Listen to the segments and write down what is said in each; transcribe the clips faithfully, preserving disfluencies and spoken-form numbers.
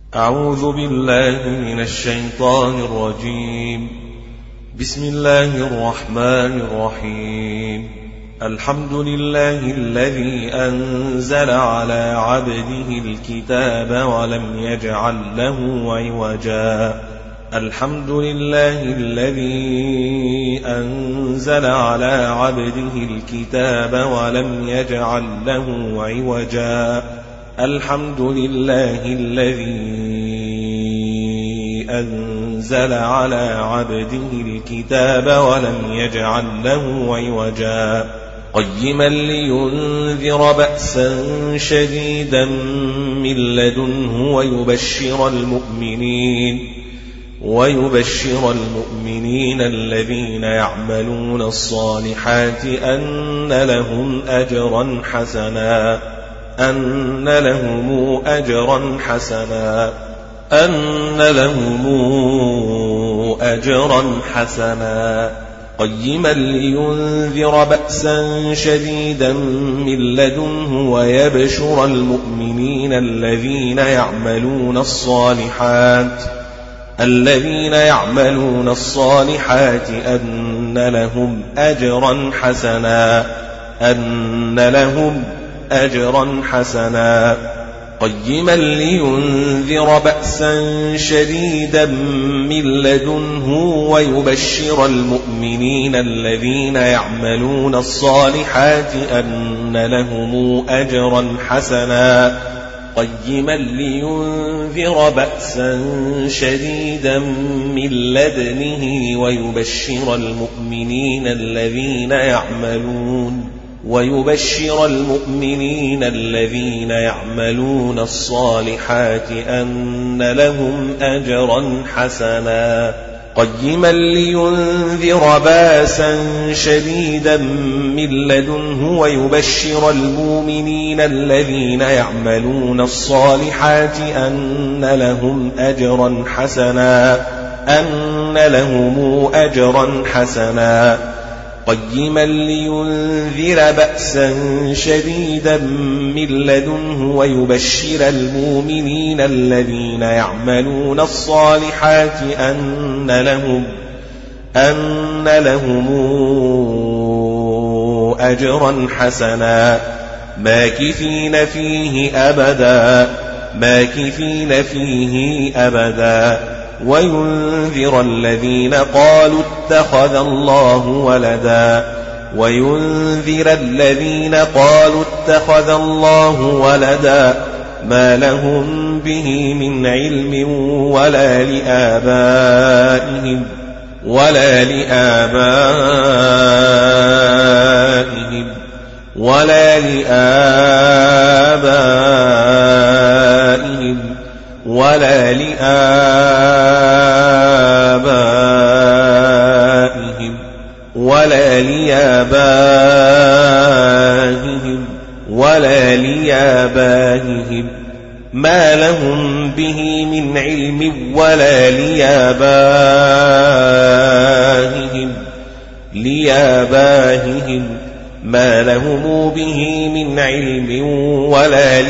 أعوذ بالله من الشيطان الرجيم. بسم الله الرحمن الرحيم. الحمد لله الذي أنزل على عبده الكتاب ولم يجعل له عوجا. الحمد لله الذي أنزل على عبده الكتاب ولم يجعل له عوجا. الحمد لله الذي أنزل على عبده الكتاب ولم يجعل له عوجا قيما لينذر بأسا شديدا من لدنه ويبشر المؤمنين ويبشر المؤمنين الذين يعملون الصالحات أن لهم أجرا حسنا أن لهم أجرا حسنا أن لهم أجرا حسنا قيما لينذر بأسا شديدا من لدنه ويبشر المؤمنين الذين يعملون الصالحات الذين يعملون الصالحات أن لهم أجرا حسنا أن لهم أجرا حسنا قيما لينذر بأسا شديدا من لدنه ويبشر المؤمنين الذين يعملون الصالحات أن لهم أجرا حسنا قيما لينذر بأسا شديدا من لدنه ويبشر المؤمنين الذين يعملون ويبشر المؤمنين الذين يعملون الصالحات أن لهم أجرا حسنا قيما لينذر بأسا شديدا من لدنه ويبشر المؤمنين الذين يعملون الصالحات أن لهم أجرا حسنا أن لهم أجرا حسنا قيما لينذر بأسا شديدا من لدنه ويبشر المؤمنين الذين يعملون الصالحات أن لهم أن لهم أجرا حسنا ماكثين فيه أبدا ماكثين فيه أبدا وينذر الذين قالوا اتخذ الله ولدا وينذر الذين قالوا اتخذ الله ولدا ما لهم به من علم ولا لآبائهم ولا لآبائهم ولا لآبائهم ولا لآبائهم ولا لآبائهم ولا لآبائهم ما لهم به من علم ولا لآبائهم لآبائهم ما لهم به من علم ولا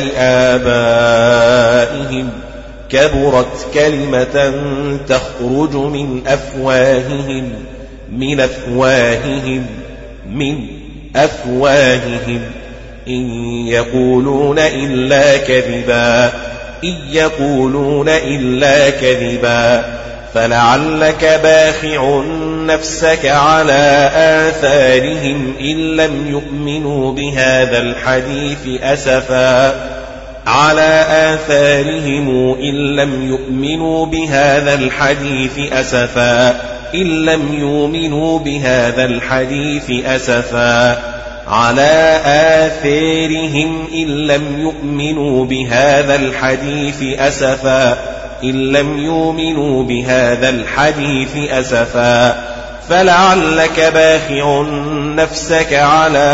لآبائهم كبرت كلمة تخرج من أفواههم من أفواههم من أفواههم إن يقولون إلا كذبا إن يقولون إلا كذبا فلعلك باخع نفسك على آثارهم إن لم يؤمنوا بهذا الحديث أسفا على آثارهم إن لم يؤمنوا بهذا الحديث أسفا إن لم يؤمنوا بهذا الحديث أسفا على آثارهم إن لم يؤمنوا بهذا الحديث أسفا إن لم يؤمنوا بهذا الحديث أسفا فلعلك باخع نفسك على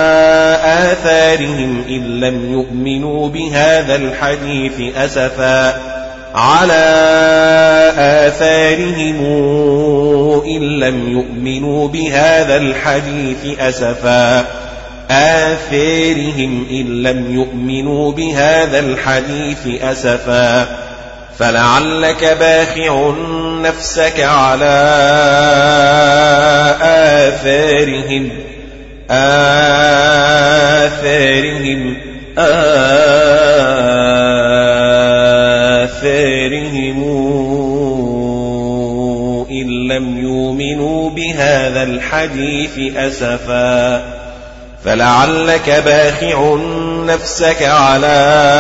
آثارهم إن لم يؤمنوا بهذا الحديث أسفا على آثارهم إن لم يؤمنوا بهذا الحديث أسفا آثارهم إن لم يؤمنوا بهذا الحديث أسفا فلعلك باخع نفسك على آثارهم آثارهم آثارهم إن لم يؤمنوا بهذا الحديث أسفا فلعلك باخع نفسك على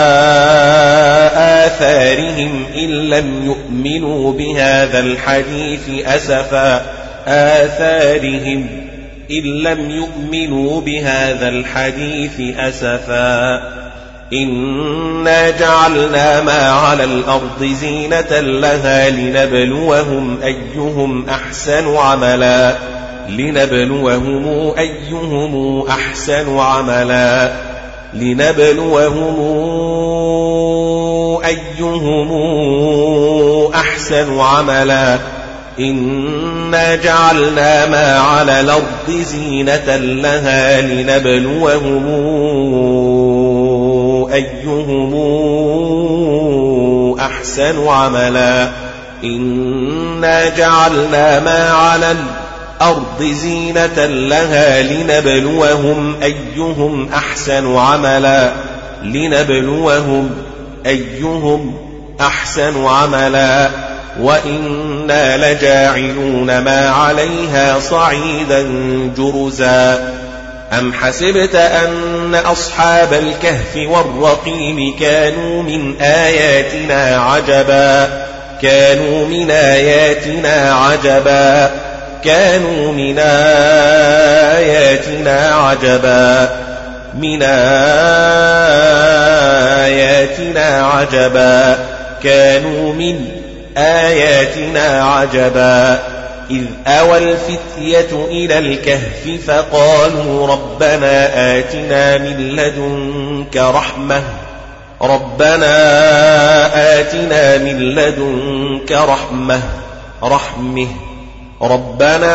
آثارهم إن لم يؤمنوا بهذا الحديث أسفا آثارهم إن لم يؤمنوا بهذا الحديث أسفا إنا جعلنا ما على الأرض زينة لها لنبلوهم أيهم أحسن عملا لنبلوهم أيهم أحسن عملا لنبلوهم أيهم أحسن عملا إنا جعلنا ما على الأرض زينة لها لنبلوهم أيهم أحسن عملا إنا جعلنا ما على الأرض زينة لها لنبلوهم أيهم أحسن عملا لنبلوهم أيهم أحسن عملا وإنا لجاعلون ما عليها صعيدا جرزا أم حسبت أن أصحاب الكهف والرقيم كانوا من آياتنا عجبا كانوا من آياتنا عجبا كانوا من آياتنا عجبا من آياتنا عجبا كانوا من آياتنا عجبا إذ أوى الفتية إلى الكهف فقالوا ربنا آتنا من لدنك رحمة ربنا آتنا من لدنك رحمة رحمه ربنا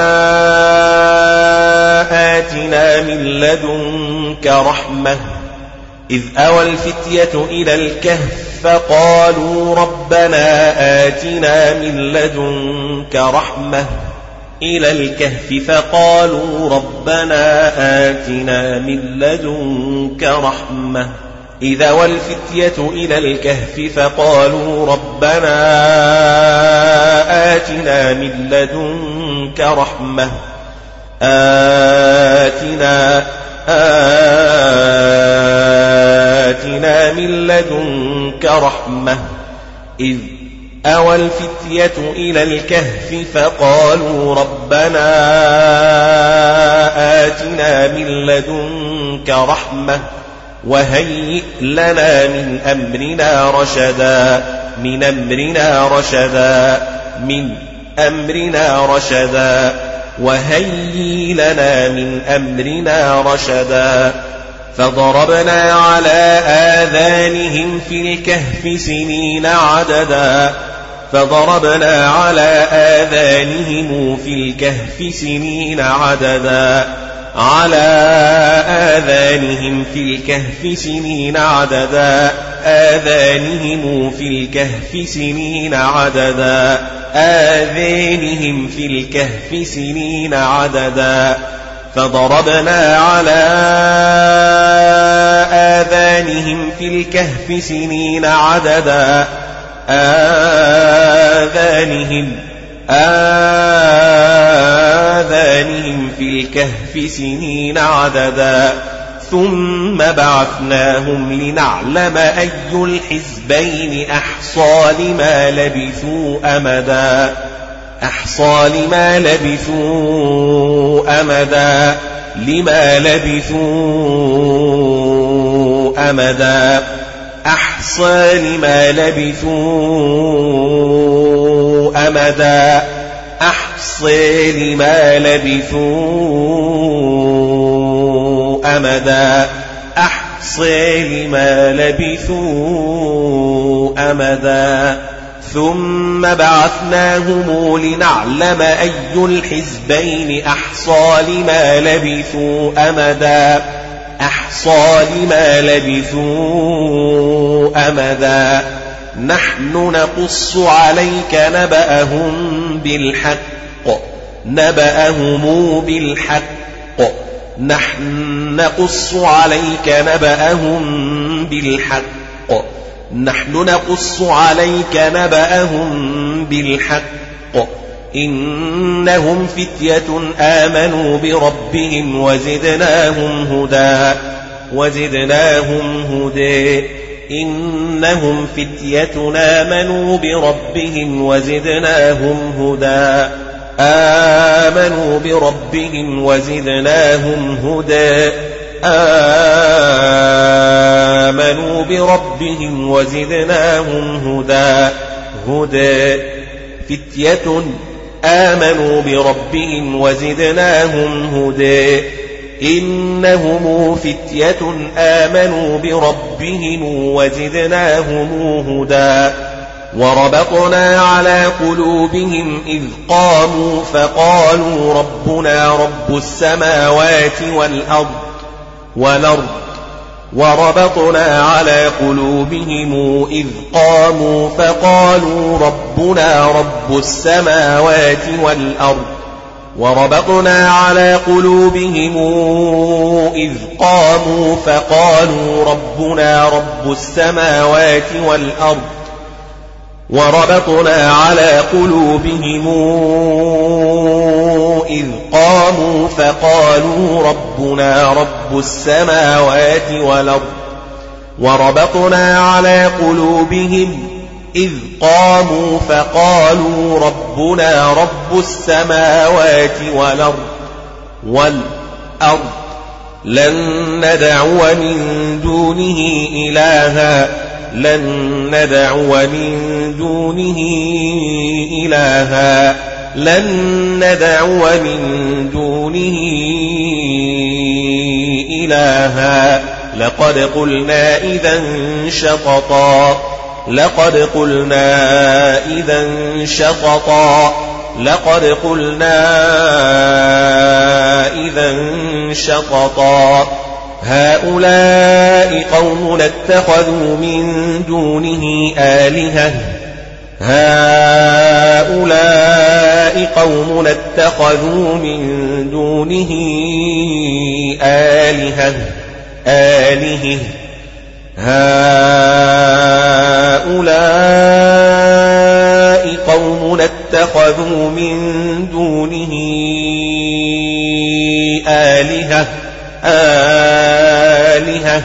آتنا من لدنك رحمة إذ أوى الفتية إلى الكهف فقالوا ربنا آتنا من لدنك رحمة إلى الكهف فقالوا ربنا آتنا من لدنك رحمة إذ أوى الفتية إلى الكهف فقالوا ربنا آتنا من لدنك رحمة آتنا آتنا من لدنك رحمة إذ أوى الفتية إلى الكهف فقالوا ربنا آتنا من لدنك رحمة وهيئ لنا من أمرنا رشدا من أمرنا رشدا من أمرنا رشدا وهيئ لنا من أمرنا رشدا فضربنا على آذانهم في الكهف سنين عددا فضربنا على آذانهم في الكهف سنين عددا على آذانهم في الكهف سنين عددا آذانهم في الكهف سنين عددا آذانهم في الكهف سنين عددا فضربنا على آذانهم في الكهف سنين عددا آذانهم آذانهم في الكهف سنين عددا ثم بعثناهم لنعلم أي الحزبين أحصى لما لبثوا أمدا أحصى لما لبثوا أمدا لما لبثوا أمدا أحصى لما لبثوا أمدا أحصى لما لبثوا أمدا أحصى لما لبثوا أمدا ثم بعثناهم لنعلم أي الحزبين أحصى لما لبثوا أمدا أحصى لما لبثوا أمدا نحن نقص عليك نبأهم بالحق نبأهم بالحق نحن نقص عليك نبأهم بالحق نحن نقص عليك نبأهم بالحق إنهم فتية آمنوا بربهم وزدناهم هدى وزدناهم هدى إنهم فتية آمنوا بربهم وزدناهم هدى آمنوا بربهم وزدناهم هدى آمنوا بربهم وزدناهم هدى هدى فتية آمنوا بربهم وزدناهم هدى إنهم فتية آمنوا بربهم وزدناهم هدى وربطنا على قلوبهم إذ قاموا فقالوا ربنا رب السماوات والأرض والأرض وربطنا على قلوبهم إذ قاموا فقالوا ربنا رب السماوات والأرض وربطنا على قلوبهم إذ قاموا فقالوا ربنا رب السماوات والأرض وربطنا على قلوبهم إذ قاموا فقالوا ربنا رب السماوات والأرض وربطنا على قلوبهم إذ قاموا فقالوا ربنا رب السماوات والأرض والأرض لن ندعو من دونه إلها لن ندعو من دونه إلها لن ندعو من دونه إلها لقد قلنا إذا شططا لقد قلنا إذا شططا لقد قلنا إذا شططا هؤلاء قوم اتخذوا من دونه آلهة هؤلاء قوم اتخذوا من دونه آلهة آلهة هؤلاء قوم اتخذوا من دونه آلهة آلهة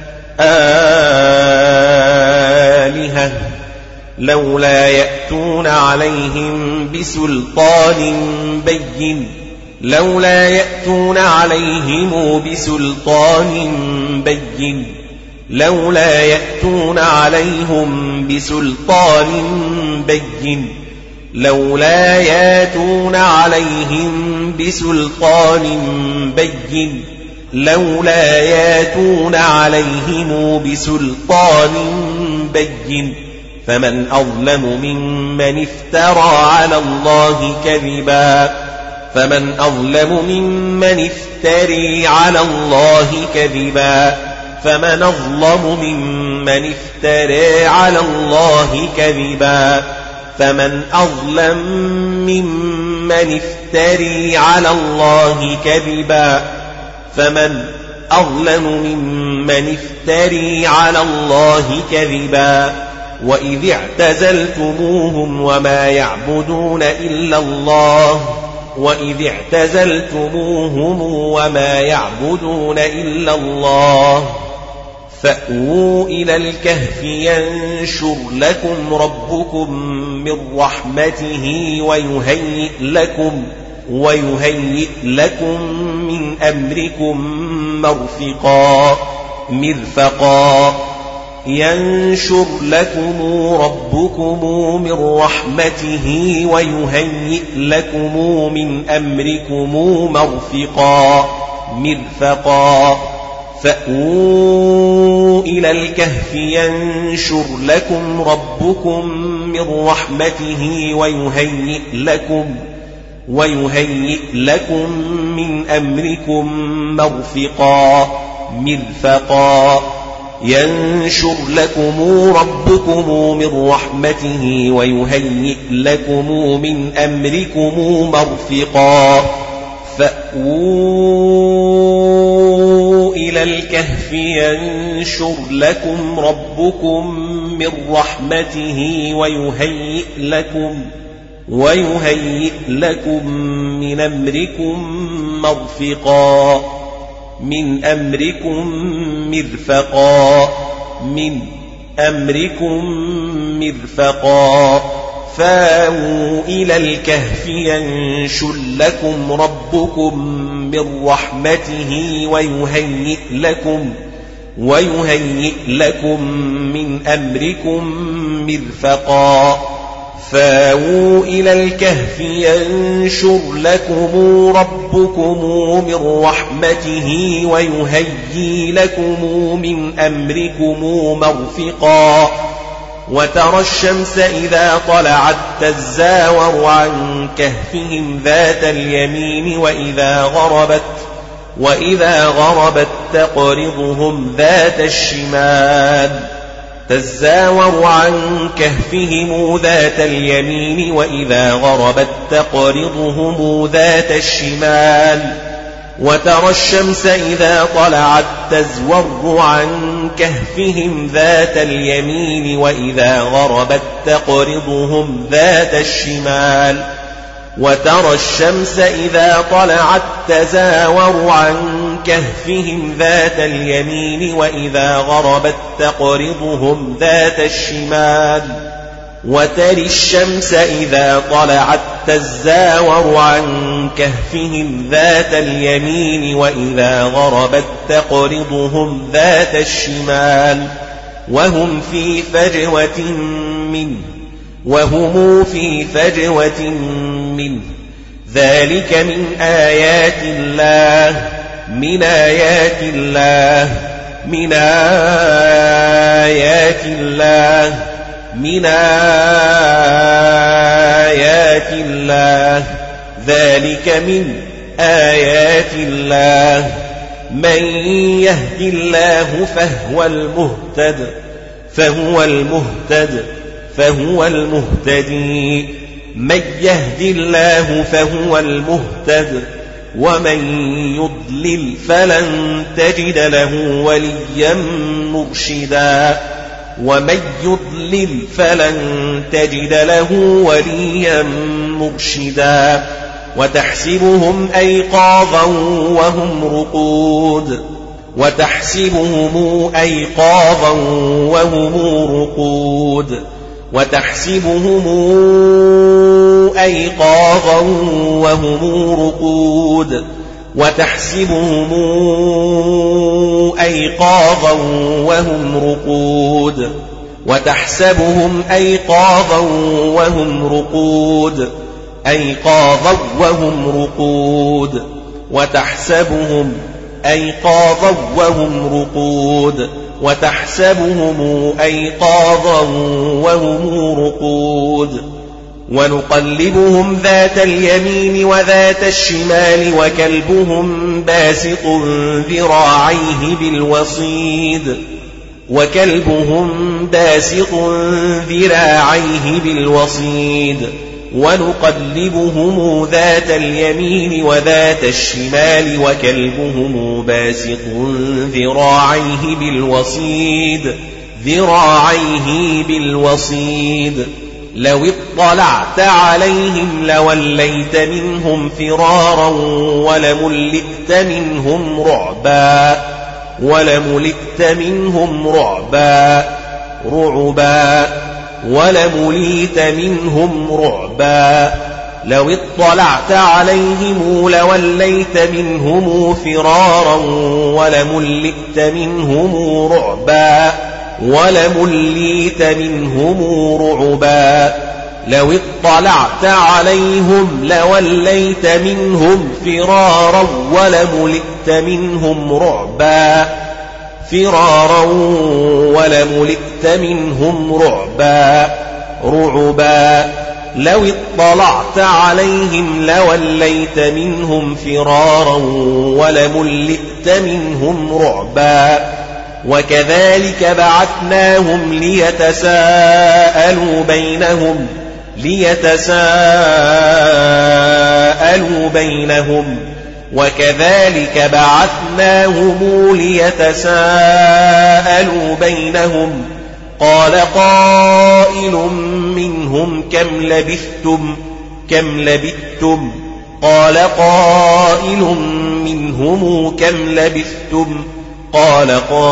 آلهة لولا يأتون عليهم بسلطان بين لولا يأتون عليهم بسلطان بين لولا يأتون عليهم بسلطان بين لولا يأتون عليهم بسلطان بين لولا يأتون عليهم بسلطان بين فمن أظلم ممن افترى على الله كذبا فمن أظلم ممن افتري على الله كذبا فمن أظلم ممن افترى على الله كذبا فمن أظلم ممن افتري على الله كذبا فمن أظلم ممن افتري على الله كذبا وإذ اعتزلتموهم وما يعبدون إلا الله وإذ اعتزلتموهم وما يعبدون إلا الله فأووا إلى الكهف ينشر لكم ربكم من رحمته ويهيئ لكم ويهيئ لكم من أمركم مرفقا مرفقا ينشر لكم ربكم من رحمته ويهيئ لكم من أمركم مرفقا مرفقا فأووا إلى الكهف ينشر لكم ربكم من رحمته ويهيئ لكم ويهيئ لكم من أمركم مرفقا مرفقا ينشر لكم ربكم من رحمته ويهيئ لكم من أمركم مرفقا فأووا إلى الكهف ينشر لكم ربكم من رحمته ويهيئ لكم ويهيئ لكم من أمركم مرفقا من أمركم مرفقا من أمركم مرفقا فاووا إلى الكهف ينشر لكم ربكم من رحمته ويهيئ لكم ويهيئ لكم من أمركم مرفقا فاووا إلى الكهف ينشر لكم ربكم من رحمته ويهيئ لكم من أمركم مرفقا وترى الشمس إذا طلعت تزاور عن كهفهم ذات اليمين وإذا غربت وإذا غربت تقرضهم ذات الشمال تزاور عن كهفهم ذات اليمين وإذا غربت تقرضهم ذات الشمال وترى الشمس إذا طلعت تزور عن كهفهم ذات اليمين وإذا غربت تقرضهم ذات الشمال وترى الشمس إذا طلعت تزاور عن كهفهم ذات اليمين وإذا غربت تقرضهم ذات الشمال وترى الشمس إذا طلعت تزاور عن كهفهم ذات اليمين وإذا غربت تقرضهم ذات الشمال وهم في فجوة منه وهم في فجوة منه ذلك من آيات الله من آيات الله من آيات الله من آيات الله ذلك من آيات الله من يهد الله فهو المهتد فهو المهتد فهو المهتدي من يهد الله فهو المهتد ومن يضلل فلن تجد له وليا مرشدا ومن يضلل فلن تجد له وليا مرشدا وتحسبهم أيقاظا وهم رقود وتحسبهم أيقاظا وهم رقود وتحسبهم أيقاظا وهم رقود وتحسبهم أيقاظا وهم رقود وتحسبهم أيقاظا وهم رقود أيقاظا وهم رقود وتحسبهم أيقاظا وهم رقود وتحسبهم أيقاظا وهم رقود ونقلبهم ذات اليمين وذات الشمال وكلبهم باسط ذراعيه بالوصيد وكلبهم باسط ذراعيه بالوصيد ونقلبهم ذات اليمين وذات الشمال وكلبهم باسط ذراعيه بالوصيد ذراعيه بالوصيد لو اطلعت عليهم لوليت منهم فرارا ولملئت منهم رعبا ولملئت منهم رعبا رعبا ولملئت منهم رعبا لو اطلعت عليهم لوليت منهم فرارا ولملئت منهم رعبا ولملئت منهم رعبا لو اطلعت عليهم لوليت منهم فرارا ولملئت منهم رعبا فرارا ولملئت منهم رعبا رعبا لو اطلعت عليهم لوليت منهم فرارا ولملئت منهم رعبا وكذلك بعثناهم ليتساءلوا بينهم ليتساءلوا بينهم وكذلك بعثناهم ليتساءلوا بينهم قال قائل منهم كم لبثتم كم لبثتم قال قائل منهم كم لبثتم قال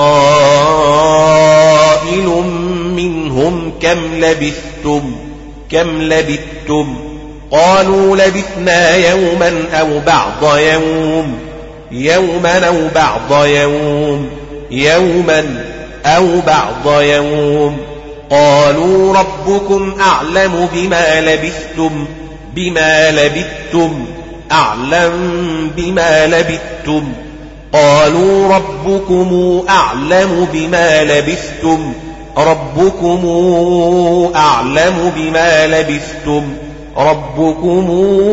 قائل منهم كم لبثتم كم لبثتم قالوا لبثنا يوما أو بعض يوم يوما أو بعض يوم يوما أو بعض يوم قالوا ربكم أعلم بما لبثتم بما لبثتم أعلم بما لبثتم قالوا ربكم أعلم بما لبثتم ربكم أعلم بما لبثتم ربكم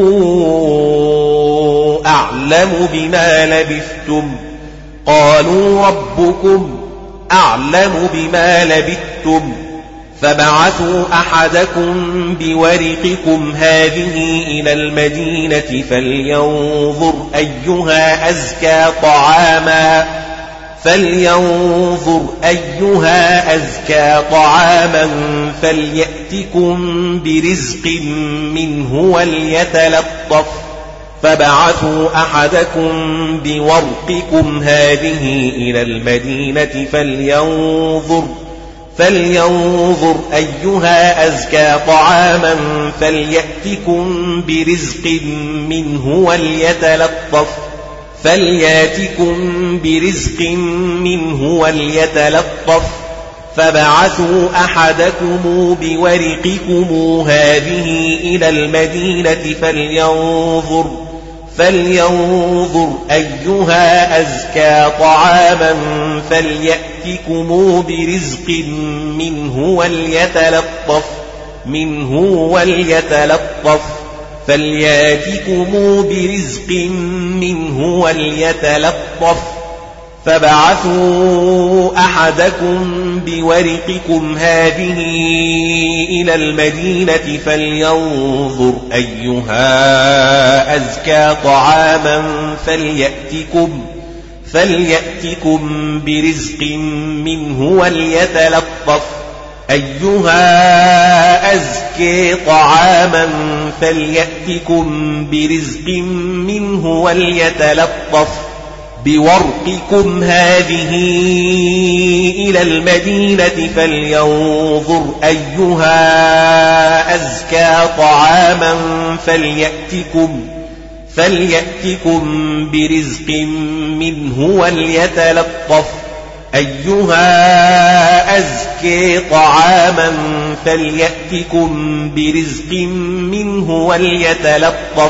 أعلم بما لبثتم قالوا ربكم أعلم بما لبثتم فبعثوا أحدكم بورقكم هذه إلى المدينة فلينظر أيها أزكى طعاما فلينظر أيها أزكى طعاما فليأتكم برزق منه وليتلطف فبعثوا أحدكم بورقكم هذه إلى المدينة فلينظر فلينظر أيها أزكى طعاما فليأتكم برزق منه وليتلطف فلياتكم برزق منه وليتلطف فبعثوا أحدكم بورقكم هذه إلى المدينة فلينظر فلينظر أيها أزكى طعاما فليأتكم برزق منه وليتلطف منه وليتلطف فلياتكم برزق منه وليتلطف فبعثوا أحدكم بورقكم هذه إلى المدينة فلينظر أيها أزكى طعاما فليأتكم فليأتكم برزق منه وليتلطف أيها أزكى طعاما فليأتكم برزق منه وليتلطف بورقكم هذه إلى المدينة فلينظر أيها أزكى طعاما فليأتكم فليأتكم برزق منه وليتلطف أيها أزكى طعاما فليأتكم برزق منه وليتلطف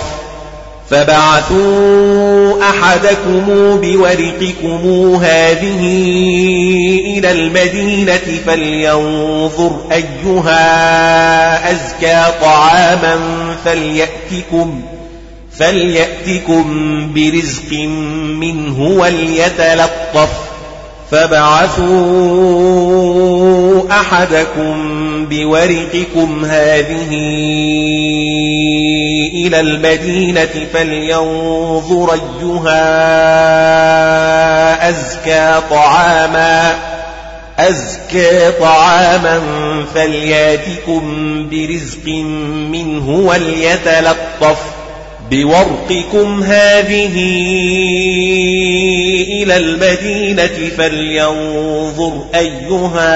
فبعثوا أحدكم بورقكم هذه إلى المدينة فلينظر أيها أزكى طعاما فليأتكم فليأتكم برزق منه وليتلطف فبعثوا أحدكم بورقكم هذه إلى المدينة فلينظر أيها أزكى طعاما أزكى طعاما فلياتكم برزق منه وليتلطف بورقكم هذه إلى المدينة فلينظر أيها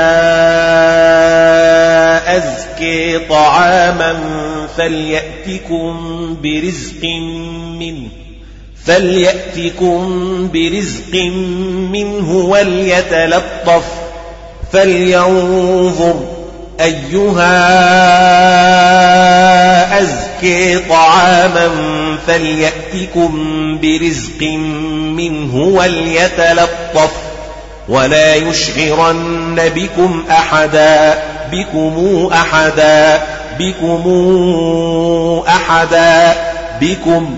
أزكى طعاما فليأتكم برزق منه فليأتكم برزق منه وليتلطف فلينظر أيها أزكى طعاما فليأتكم برزق منه وليتلطف ولا يشعرن بكم أحدا بكم أحدا بكم أحدا بكم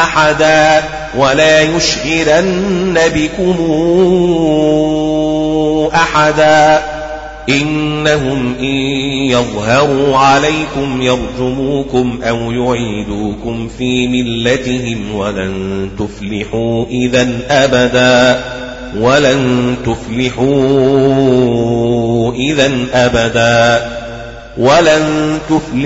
أحدا ولا يشعرن بكم أحدا إنهم إن يظهروا عليكم يرجموكم أو يعيدوكم في ملتهم ولن تفلحوا إذا أبدا ولن تفلحوا إذا أبدا ولن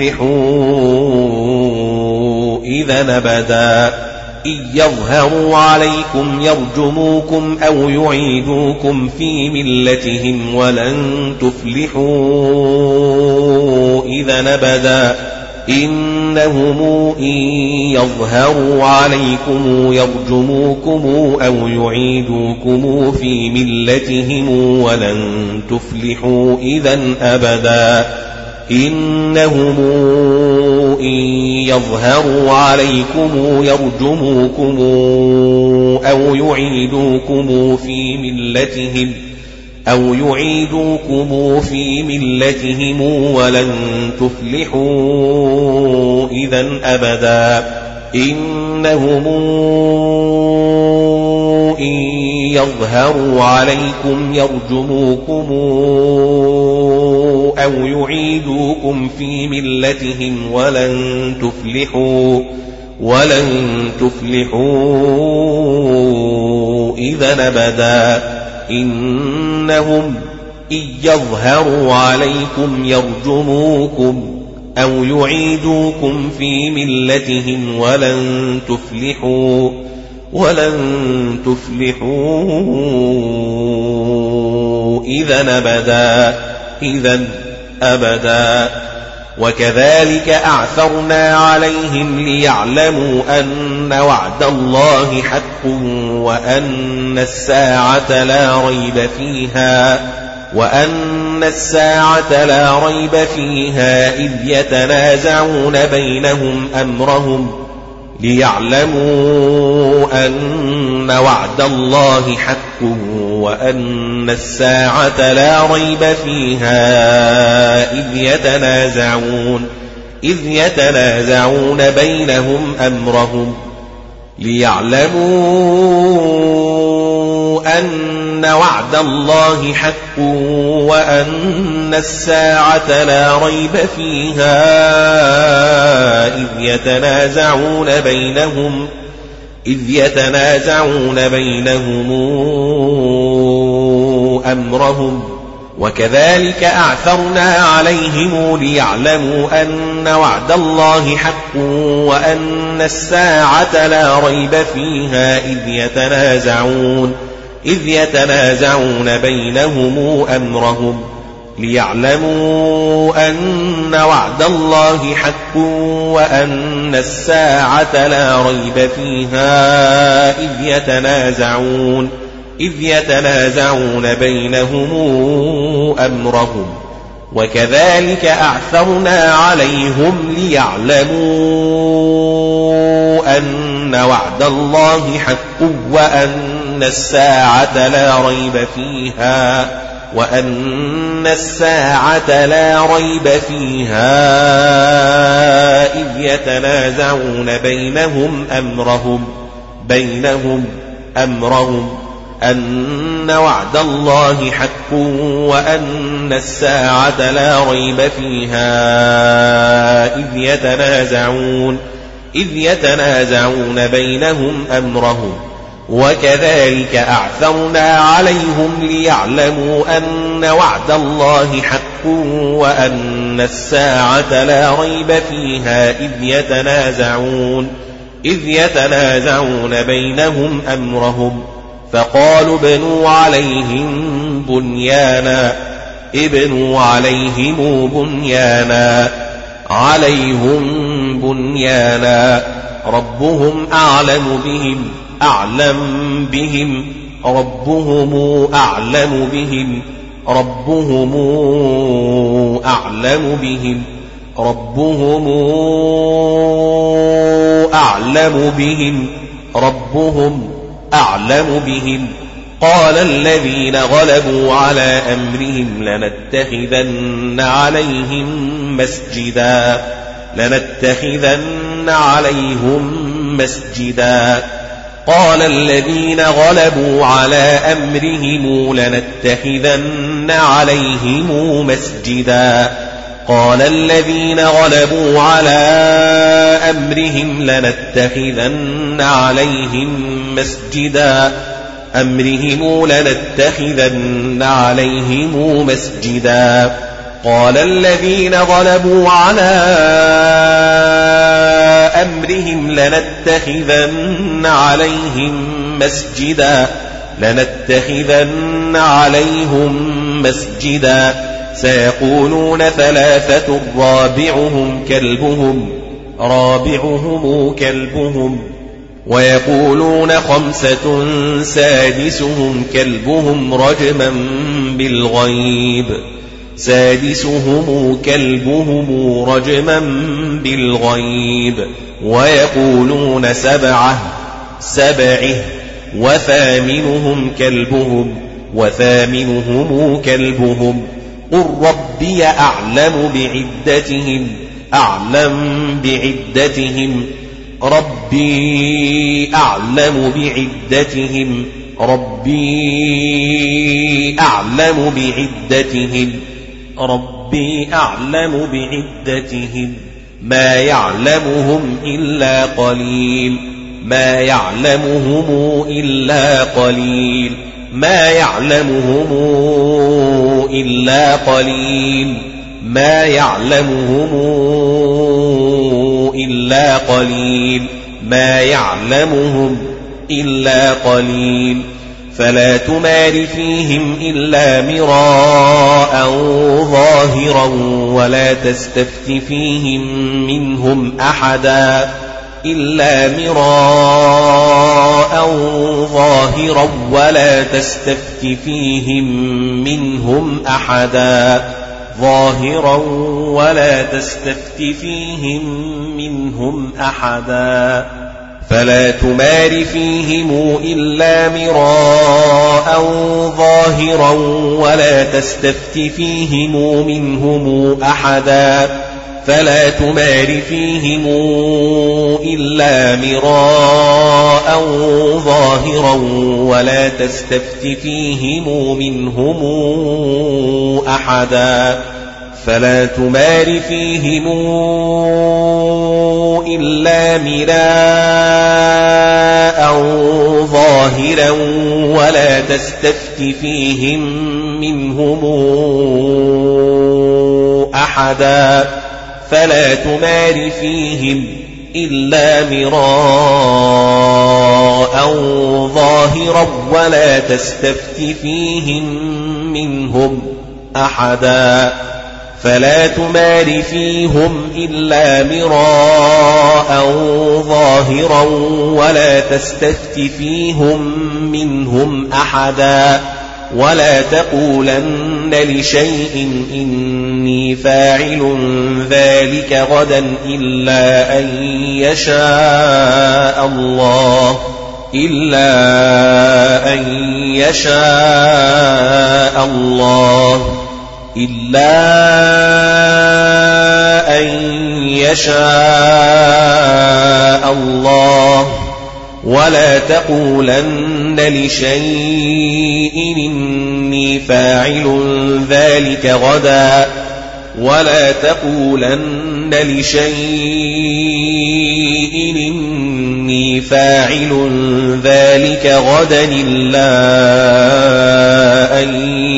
تفلحوا إذا أبدا إن يظهروا عليكم يرجموكم أو يعيدوكم في ملتهم ولن تفلحوا إذا أبدا إنهم إن يظهروا عليكم يرجموكم أو يعيدوكم في ملتهم ولن تفلحوا إذا أبدا إنهم إن يظهروا عليكم يرجموكم أو يعيدوكم في ملتهم أو يعيدوكم في ملتهم ولن تفلحوا إذا أبدا إنهم إن يظهروا عليكم يرجموكم أو يعيدوكم في ملتهم ولن تفلحوا ولن تفلحوا إذا أبدا إنهم إن يظهروا عليكم يرجموكم أو يعيدوكم في ملتهم ولن تفلحوا ولن تفلحوا إذا أبدا إذا أبدا وكذلك أعثرنا عليهم ليعلموا أن وعد الله حق وأن الساعة لا ريب فيها وأن الساعة لا ريب فيها إذ يتنازعون بينهم أمرهم ليعلموا أن وعد الله حق وأن الساعة لا ريب فيها إذ يتنازعون إذ يتنازعون بينهم أمرهم ليعلموا أن وعد الله حق وأن الساعة لا ريب فيها إذ يتنازعون بينهم إذ يتنازعون بينهم أمرهم وكذلك أعثرنا عليهم ليعلموا أن وعد الله حق وأن الساعة لا ريب فيها إذ يتنازعون إذ يتنازعون بينهم أمرهم ليعلموا أن وعد الله حق وأن الساعة لا ريب فيها إذ يتنازعون إذ يتنازعون بينهم أمرهم وكذلك أعثرنا عليهم ليعلموا أن وعد الله حق وأن الساعة لا ريب فيها وأن الساعة لا ريب فيها إذ يتنازعون بينهم أمرهم بينهم أمرهم أن وعد الله حق وأن الساعة لا ريب فيها إذ يتنازعون إذ يتنازعون بينهم أمرهم وكذلك أعثرنا عليهم ليعلموا أن وعد الله حق وأن الساعة لا ريب فيها إذ يتنازعون إذ يتنازعون بينهم أمرهم فقالوا ابنوا عليهم بنيانا ابنوا عليهم بنيانا عليهم بنيانا ربهم أعلم بهم أعلم بهم ربهم أعلم بهم ربهم أعلم بهم ربهم أعلم بهم ربهم أعلم بهم قال الذين غلبوا على أمرهم لنتخذن عليهم مسجدا لنتخذن عليهم مسجدا قال الذين غلبوا على أمرهم لنتخذن عليهم مسجدا قال الذين غلبوا على أمرهم لنتخذن عليهم مسجدا أمرهم لنتخذن عليهم مسجدا قال الذين غلبوا على أمرهم لنتخذن عليهم مسجدا لنتخذن عليهم مسجدا سيقولون ثلاثة رابعهم كلبهم رابعهم كلبهم ويقولون خمسة سادسهم كلبهم رجما بالغيب سادسهم كلبهم رجما بالغيب ويقولون سبعة سبعه وثامنهم كلبهم وثامنهم كلبهم قل ربي أعلم بعدتهم أعلم بعدتهم ربي أعلم بعدتهم ربي أعلم بعدتهم ربي أعلم بعدتهم ما يعلمهم إلا قليل ما يعلمهم إلا قليل ما يعلمهم إلا قليل ما يعلمهم إلا قليل ما يعلمهم إلا قليل فلا تمار فيهم إلا مراء ظاهرا ولا تستفت فيهم منهم أحدا إلا مراء ظاهرا ولا تستفت فيهم منهم أحدا ظاهرا ولا تستفت فيهم منهم أحدا فلا تمار فيهم إلا مراء ظاهرا ولا تستفت فيهم منهم أحدا فلا تمار فيهم إلا مراء ظاهرا ولا تستفت فيهم منهم أحدا فلا تمار فيهم إلا مراء ظاهرا ولا تستفت فيهم منهم أحدا فلا تمار فيهم إلا مراء ظاهرا ولا تستفت فيهم منهم أحدا فلا تمار فيهم إلا مراء ظاهرا ولا تستفت فيهم منهم أحدا ولا تقولن لشيء إني فاعل ذلك غدا إلا أن يشاء الله إلا أن يشاء الله إلا أن يشاء الله ولا تقولن لشيء إني فاعل ذلك غدا ولا تقولن لشيء إني فاعل ذلك غدا إلا أن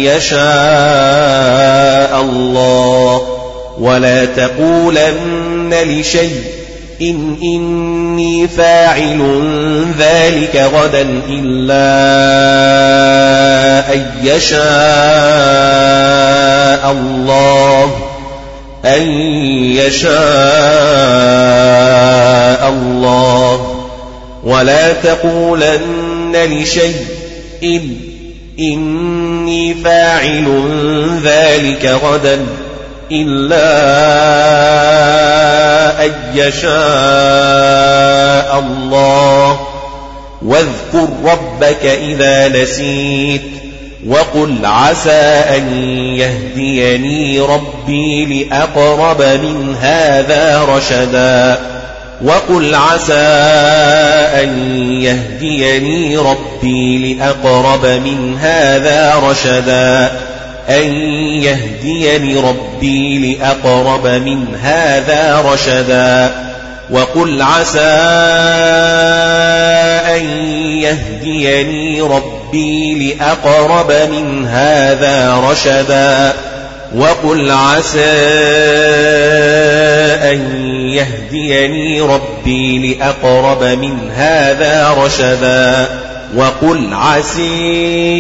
يشاء الله ولا تقولن لشيء إن إني فاعل ذلك غدا إلا أن يشاء الله أن يشاء الله ولا تقولن لشيء إن إني فاعل ذلك غدا إلا أن يشاء الله واذكر ربك إذا نسيت وقل عسى أن يهديني ربي لأقرب من هذا رشدا وقل عسى أن يهديني ربي لأقرب من هذا رشدا أن يهديني ربي لأقرب من هذا رشدا وقل عسى أن يهديني ربي لأقرب من هذا رشدا وقل عسى أن يهديني ربي لأقرب من هذا رشدا وقل عسى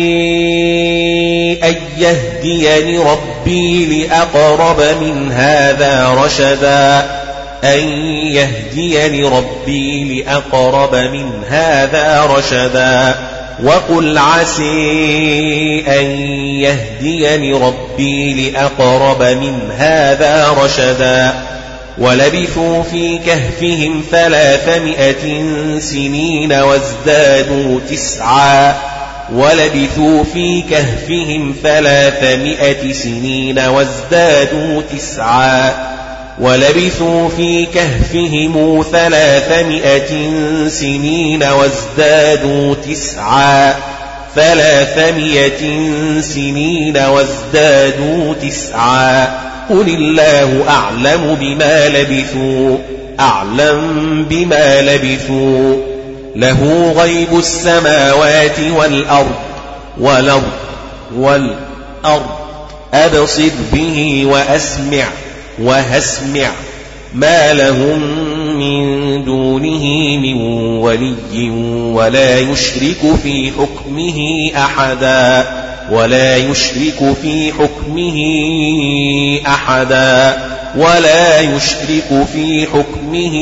أن يهديني ربي لأقرب من هذا رشدا أن يهديني ربي لأقرب من هذا رشدا وقل عسى أن يهديني ربي لأقرب من هذا رشدا ولبثوا في كهفهم ثلاثمائة سنين وازدادوا تسعا ولبثوا في كهفهم ثلاثمائة سنين وازدادوا تسعا ولبثوا في كهفهم ثلاثمائة سنين وازدادوا تسعا ثلاثمائة سنين وازدادوا تسعا قل الله أعلم بما لبثوا أعلم بما لبثوا له غيب السماوات والأرض والأرض والأرض أبصر به وأسمع وهسمع ما لهم من دونه من ولي ولا يشرك في حكمه أحدا ولا يشرك في حكمه أحدا ولا يشرك في حكمه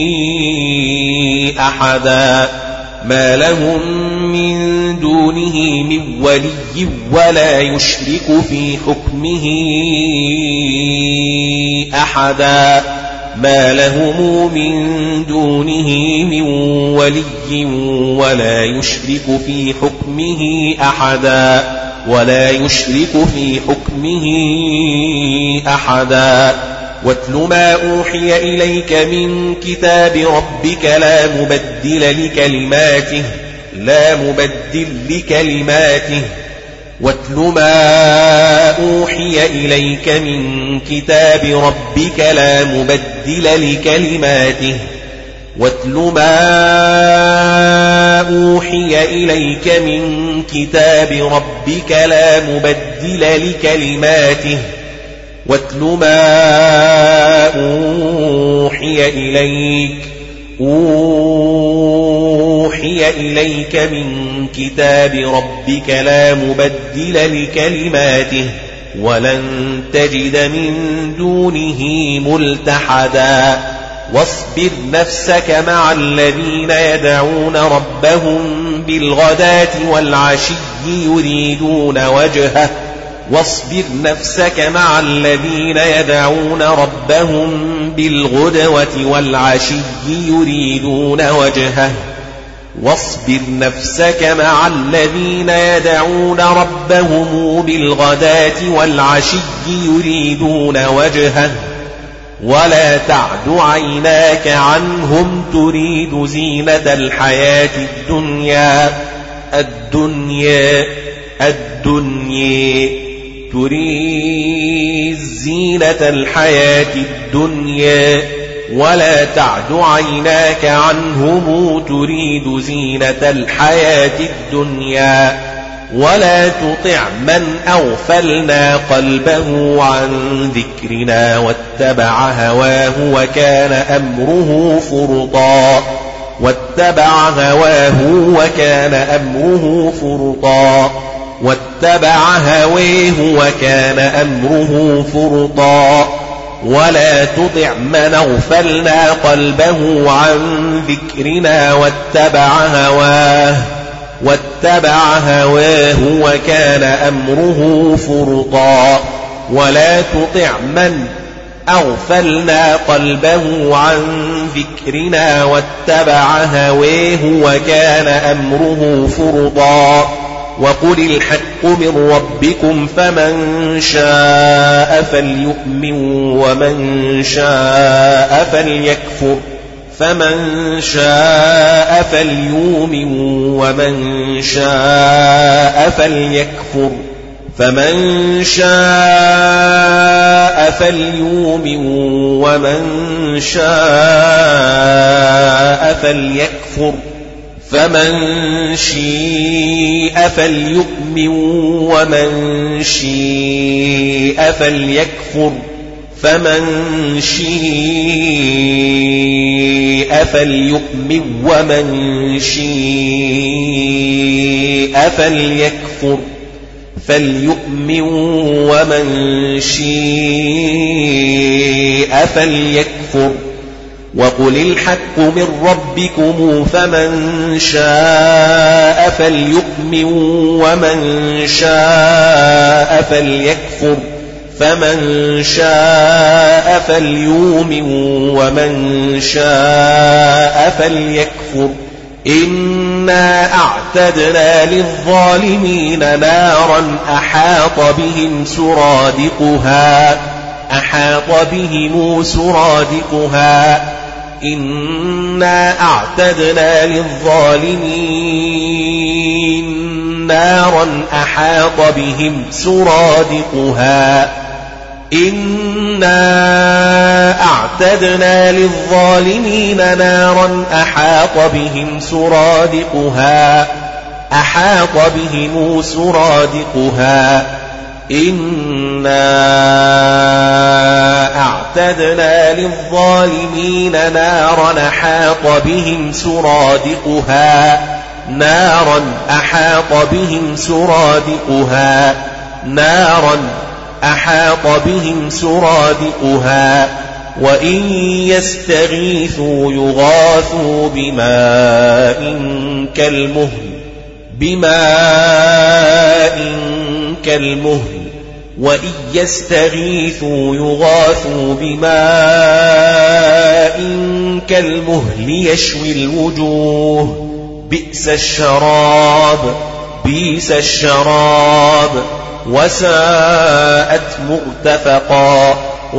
أحدا ما لهم من دونه من ولي ولا يشرك في حكمه أحدا ما لهم من دونه من ولي ولا يشرك في حكمه أحدا ولا يشرك في حكمه أحدا واتل ما أوحي إليك من كتاب ربك لا مبدل لكلماته لا مبدل لكلماته واتل ما أوحي إليك من كتاب ربك لا مبدل لكلماته واتل ما أوحي إليك من كتاب ربك لا مبدل لكلماته واتل ما أوحي إليك أوحي إليك من كتاب ربك لا مبدل لكلماته ولن تجد من دونه ملتحدا واصبر نفسك مع الذين يدعون ربهم بالغداة والعشي يريدون وجهه واصبر نفسك مع الذين يدعون ربهم بالغدوة والعشي يريدون وجهه واصبر نفسك مع الذين يدعون ربهم بالغداة والعشي يريدون وجهه ولا تعد عيناك عنهم تريد زينة الحياة الدنيا الدنيا الدنيا تريد زينة الحياة الدنيا ولا تعد عيناك عنهم تريد زينة الحياة الدنيا ولا تطع من أغفلنا قلبه عن ذكرنا واتبع هواه وكان أمره فرطا واتبع هواه وكان أمره فرطا واتبع هواه وكان أمره فرطا ولا تطع من أغفلنا قلبه عن ذكرنا واتبع هواه واتبع هواه وكان أمره فرطا ولا تطع من أغفلنا قلبه عن ذكرنا واتبع هواه وكان أمره فرطا وقل الحق من ربكم فمن شاء فليؤمن ومن شاء فليكفر فمن شاء فليؤمن ومن شاء فليكفر فمن شاء فليؤمن ومن شاء فليكفر فمن شاء فليؤمن ومن شاء فليكفر فمن شاء فليؤمن ومن شاء فليكفر فليؤمن ومن شاء فليكفر وقل الحق من ربكم فمن شاء فليؤمن ومن شاء فليكفر فمن شاء فليؤمن ومن شاء فليكفر إنا أعتدنا للظالمين نارا أحاط بهم سرادقها أحاط بهم سرادقها إنا أعتدنا للظالمين نارا أحاط بهم سرادقها إنا أعتدنا للظالمين نارا أحاط بهم سرادقها أحاط بهم سرادقها إنا أعتدنا للظالمين نارا أحاط بهم سرادقها نارا أحاط بهم سرادقها نارا أحاط بهم سرادقها وإن يستغيثوا يغاثوا بماء كالمهل بماء كالمهل وإن يستغيثوا يغاثوا بماء كالمهل يشوي الوجوه بئس الشراب بئس الشراب وساءت مرتفقا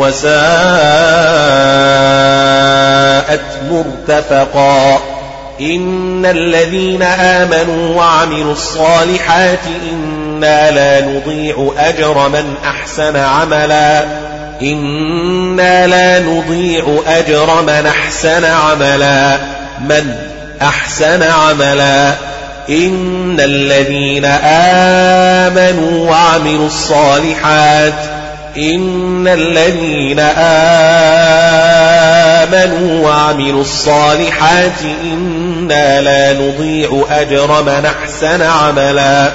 وساءت مرتفقا إن الذين آمنوا وعملوا الصالحات إنا لا نضيع أجر من أحسن عملا إنا لا نضيع أجر من أحسن عملا من أحسن عملا إن الذين آمنوا وعملوا الصالحات إن الذين آمنوا وعملوا الصالحات إنا لا نضيع أجر من أحسن عملا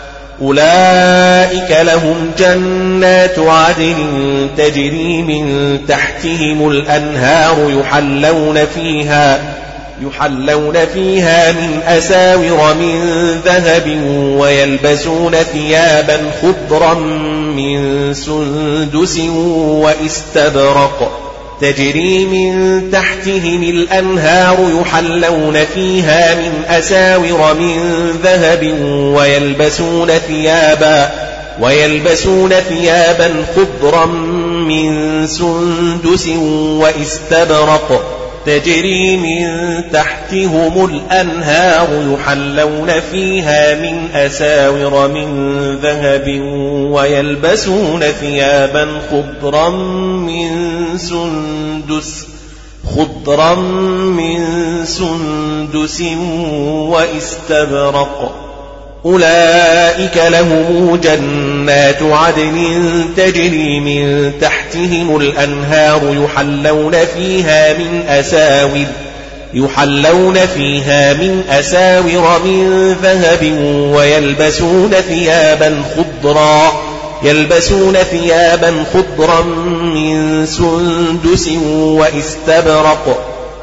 أولئك لهم جنات عدن تجري من تحتهم الأنهار يحلون فيها يحلون فيها من أساور من ذهب ويلبسون ثيابا خضرا من سندس واستبرق تجري من تحتهم الأنهار يحلون فيها من أساور من ذهب ويلبسون ثيابا ويلبسون ثيابا خضرا من سندس واستبرق تجري من تحتهم الأنهار يحلون فيها من أساور من ذهب ويلبسون ثيابا خضرا من سندس خضرا من سندس واستبرق أولئك لهم جنات عدن تجري من تحتهم الأنهار يحلون فيها من أساور يحلون فيها من أساور من ذهب ويلبسون ثيابا خضرا يلبسون ثيابا خضرا من سندس واستبرق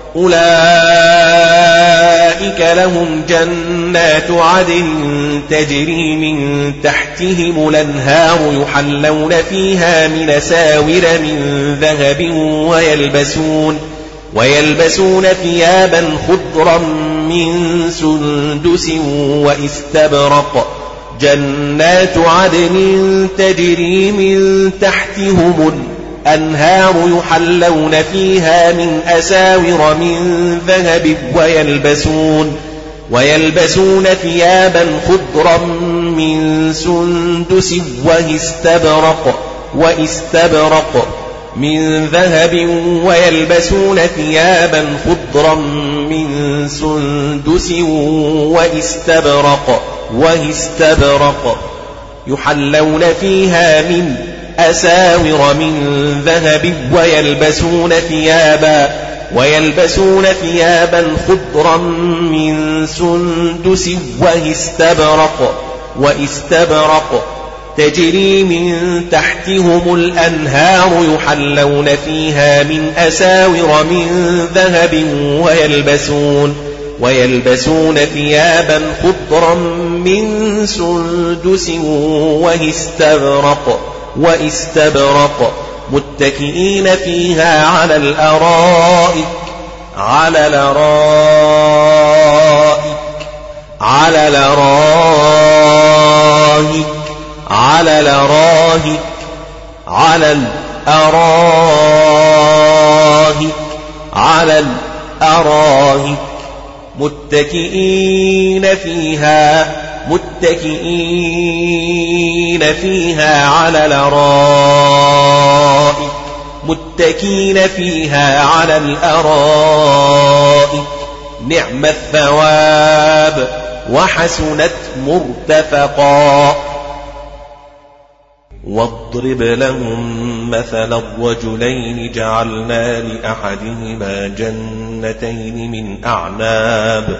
أولئك لهم جنات عدن تجري من تحتهم الأنهار يحلون فيها من أساور من ذهب ويلبسون ويلبسون ثيابا خضرا من سندس واستبرق جنات عدن تجري من تحتهم الأنهار يحلون فيها من أساور من ذهب ويلبسون ويلبسون ثيابا خضرا من سندس واستبرق واستبرق من ذهب ويلبسون ثيابا خضرا من سندس واستبرق واستبرق يحلون فيها من أساور من ذهب ويلبسون ثيابا ويلبسون ثيابا خضرا من سندس واستبرق واستبرق تجري من تحتهم الأنهار يحلون فيها من أساور من ذهب ويلبسون ويلبسون ثيابا خضرا من سندس واستبرق واستبرق متكئين فيها على الأرائك على الأرائك على الأرائك على الأرائك على الأرائك على الأرائك متكئين فيها متكئين فيها على الأرائك متكئين فيها على الأرائك نعم الثواب وحسنت مرتفقا. واضرب لهم مثل الرجلين جعلنا لأحدهما جنتين من أعناب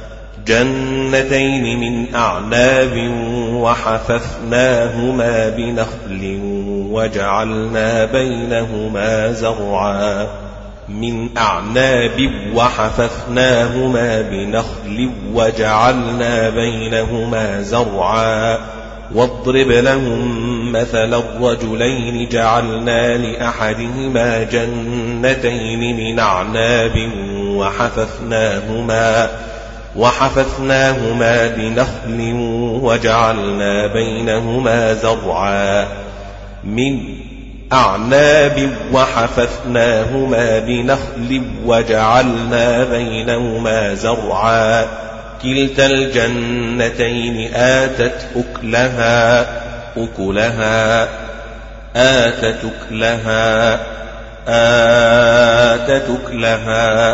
جنتين من أعناب وحففناهما بنخل وجعلنا بينهما زرعا من أعناب وحففناهما بنخل وجعلنا بينهما زرعا. واضرب لهم مثل الرجلين جعلنا لأحدهما جنتين من أعناب وحففناهما وحففناهما بنخل وجعلنا بينهما زرعا من أعناب وحففناهما بنخل وجعلنا بينهما زرعا كلتا الجنتين آتت أكلها أكلها آتت أكلها آتت أكلها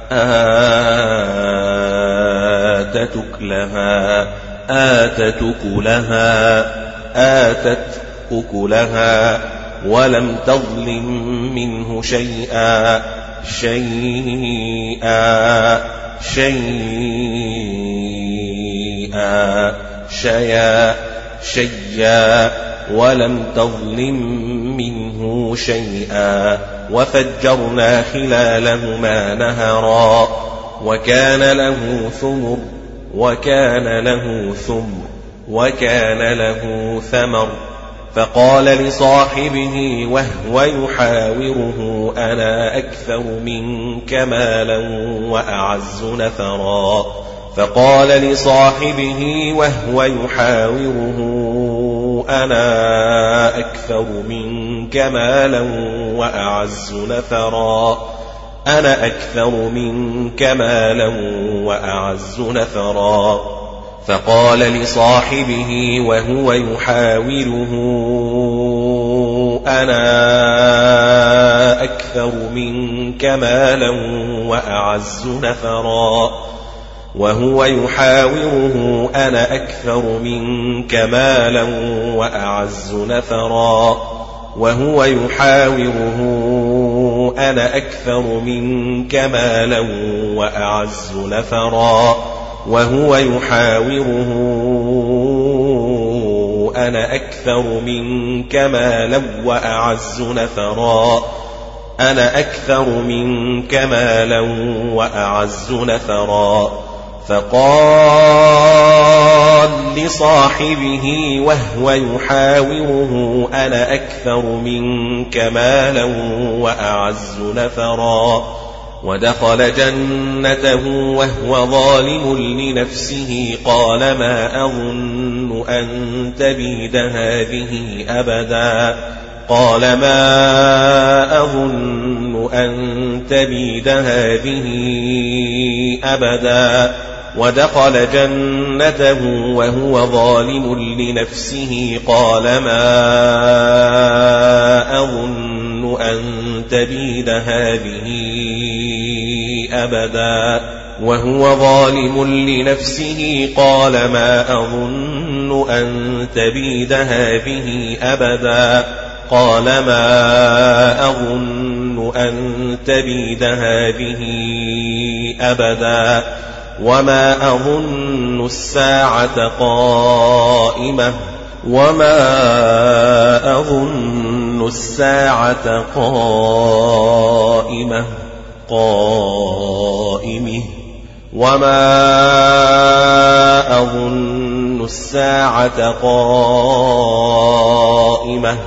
آتت أكلها آتت أكلها آتت أكلها ولم تظلم منه شيئا شيئا شيئا شيئا شيئا ولم تظلم منه شيئا. وفجرنا خلالهما نهرا وكان له ثمر وكان له ثمر وكان له ثمر فقال لصاحبه وهو يحاوره أنا أكثر منك مالا وأعز نفرا فقال لصاحبه وهو يحاوره أنا أكثر منك مالا وأعز نفرا أنا أكثر منك مالا وأعز نفرا فقال لصاحبه وهو يحاوره أنا أكثر منك مالا وأعز نفرا وهو يحاوره أنا أكثر منك مالا وأعز نفرا وهو يحاوره أنا أكثر منك مالا وأعز نفرا وهو يحاوره أنا أكثر منك مالا وأعز نفرا أنا أكثر منك مالا وأعز نفرا فقال لصاحبه وهو يحاوره أنا أكثر منك مالا وأعز نفرا ودخل جنته وهو ظالم لنفسه قال ما أظن أن تبيد هذه أبدا قال ما أظن أن تبيد هذه أبدا ودخل جنته وهو ظالم لنفسه قال ما أظن أن تبيد هذه أبدا وهو ظالم لنفسه قال ما أظن أن تبيد هذه أبدا قال ما أظن أن تبيد هذه أبدا وما أظن الساعة قائمة وما أظن الساعة قائمة قائمة وما أظن الساعة قائمة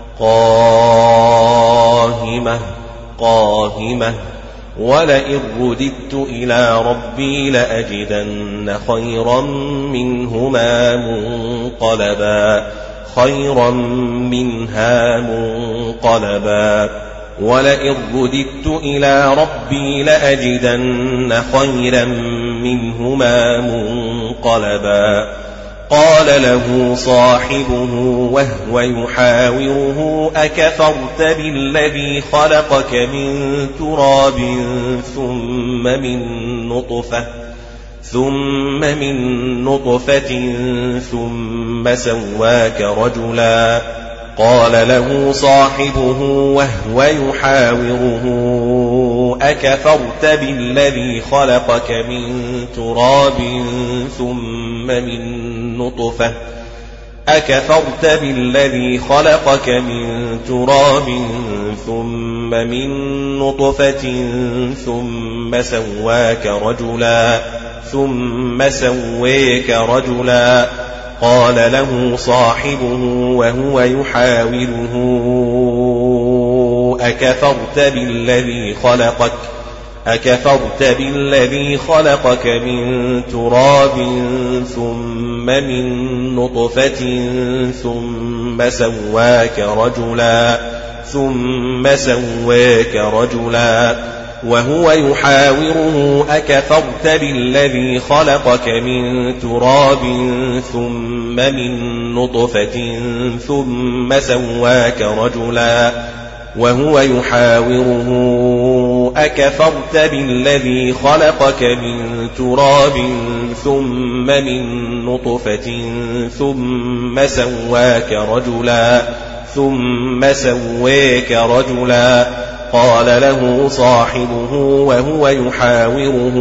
قاهمة قاهمة ولئن رددت إلى ربي لأجدن خيرا منهما منقلبا خيرا منها منقلبا ولئن رددت إلى ربي لأجدن خيرا منهما منقلبا قال له صاحبه وهو يحاوره أكفرت بالذي خلقك من تراب ثم من نطفة ثم من نطفة ثم سواك رجلا قال له صاحبه وهو يحاوره أكفرت بالذي خلقك من تراب ثم من نطفة أكفرت بالذي خلقك من تراب ثم من نطفة ثم سواك رجلا ثم سويك رجلا قال له صاحبه وهو يحاوره أكفرت بالذي خلقك أكفرت بالذي خلقك من تراب ثم من نطفة ثم سواك رجلا ثم سواك رجلا وهو يحاوره أكفرت بالذي خلقك من تراب ثم من نطفة ثم سواك رجلا وهو يحاوره أكفرت بالذي خلقك من تراب ثم من نطفة ثم سواك رجلا ثم سويك رجلا قال له صاحبه وهو يحاوره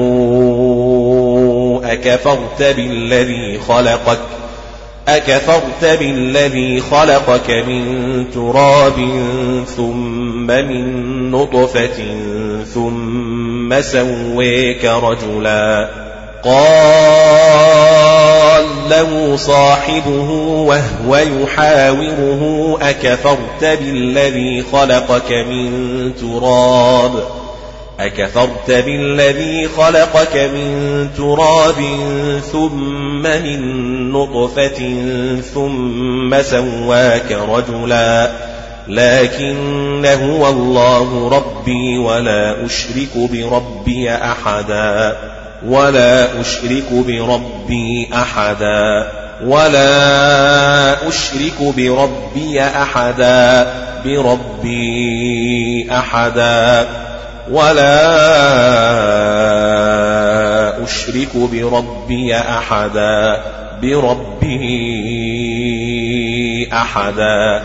أكفرت بالذي خلقك أكفرت بالذي خلقك من تراب ثم من نطفة ثم سويك رجلا قال له صاحبه وهو يحاوره أكفرت بالذي خلقك من تراب أكفرت بالذي خلقك من تراب ثم من نطفة ثم سواك رجلا لكن هو الله ربي ولا أشرك بربي أحدا ولا أشرك بربي أحدا ولا أشرك بربي أحدا بربي أحدا ولا أشرك بربي أحدا بربي أحدا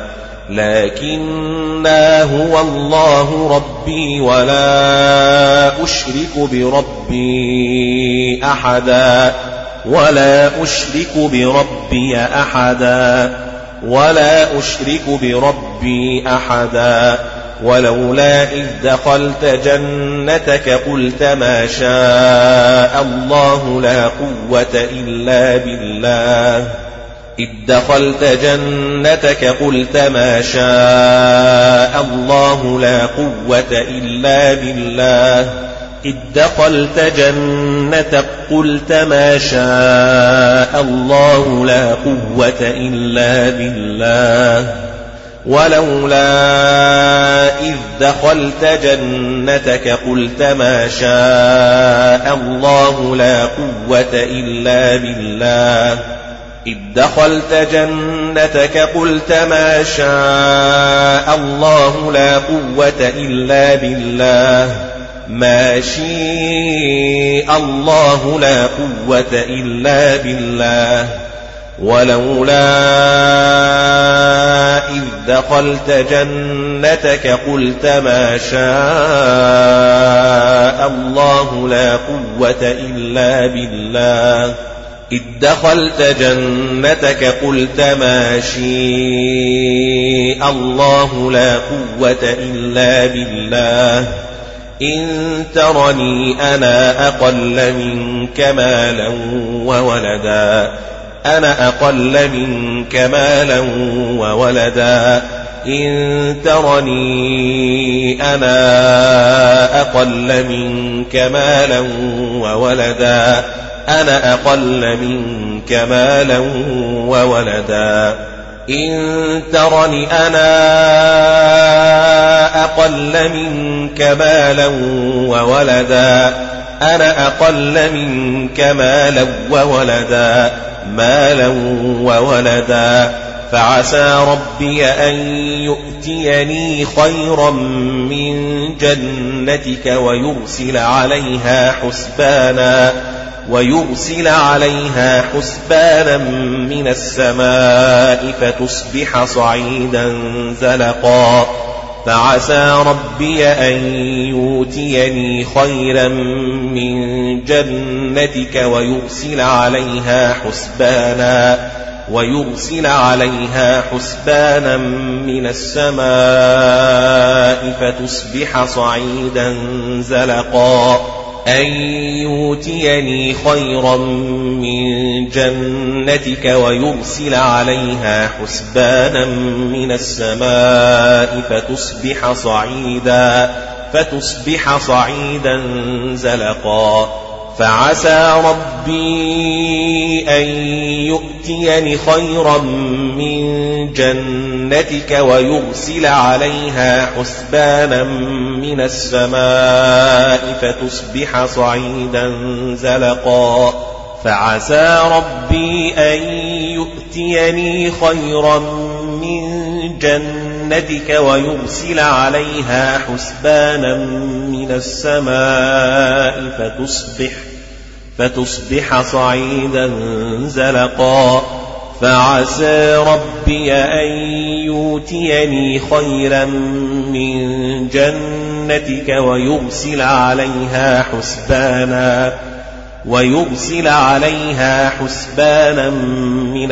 لكنا هو الله ربي ولا أشرك بربي أحدا ولا أشرك بربي أحدا ولا أشرك بربي أحدا ولولا إذ دخلت جنتك قلت ما شاء الله لا قوة إلا بالله إذ دخلت جنتك قلت ما شاء الله لا قوة إلا بالله إذ دخلت جنتك قلت ما شاء الله لا قوة إلا بالله ولولا إذ دخلت جنتك قلت ما شاء الله لا قوة إلا بالله إذ دخلت جنتك قلت ما شاء الله لا قوة إلا بالله ما شاء الله لا قوة إلا بالله ولولا إذ دخلت جنتك قلت ما شاء الله لا قوة إلا بالله إذ دخلت جنتك قلت ما شاء الله لا قوة إلا بالله إن ترني أنا أقل منك مالا وولدا أنا أقل منك مالا وولدا إن ترني أنا أقل منك مالا وولدا أنا أقل منك مالا وولدا إن ترني أنا أقل منك مالا وولدا أنا أقل منك مالا وولدا مالا وولدا فعسى ربي أن يؤتيني خيرا من جنتك ويرسل عليها حسبانا ويرسل عليها حسبانا من السماء فتصبح صعيدا زلقا فعسى ربي أن يؤتيني خيرا من جنتك ويرسل عليها حسبانا ويرسل عليها حسبانا من السماء فتصبح صعيدا زلقا أن يؤتيني خيرا من جنتك ويرسل عليها حسبانا من السماء فتصبح صعيدا فتصبح صعيدا زلقا فعسى ربي أن يؤتيني خيرا من جنتك ويرسل عليها حسبانا من السماء فتصبح صعيدا زلقا فعسى ربي أن يؤتيني خيرا من جنتك ويرسل عليها حسبانا من السماء فتصبح فتصبح صعيدا زلقا فعسى ربي أن يؤتيني خيرا من جنتك ويرسل عليها حسبانا ويرسل عليها حسبانا من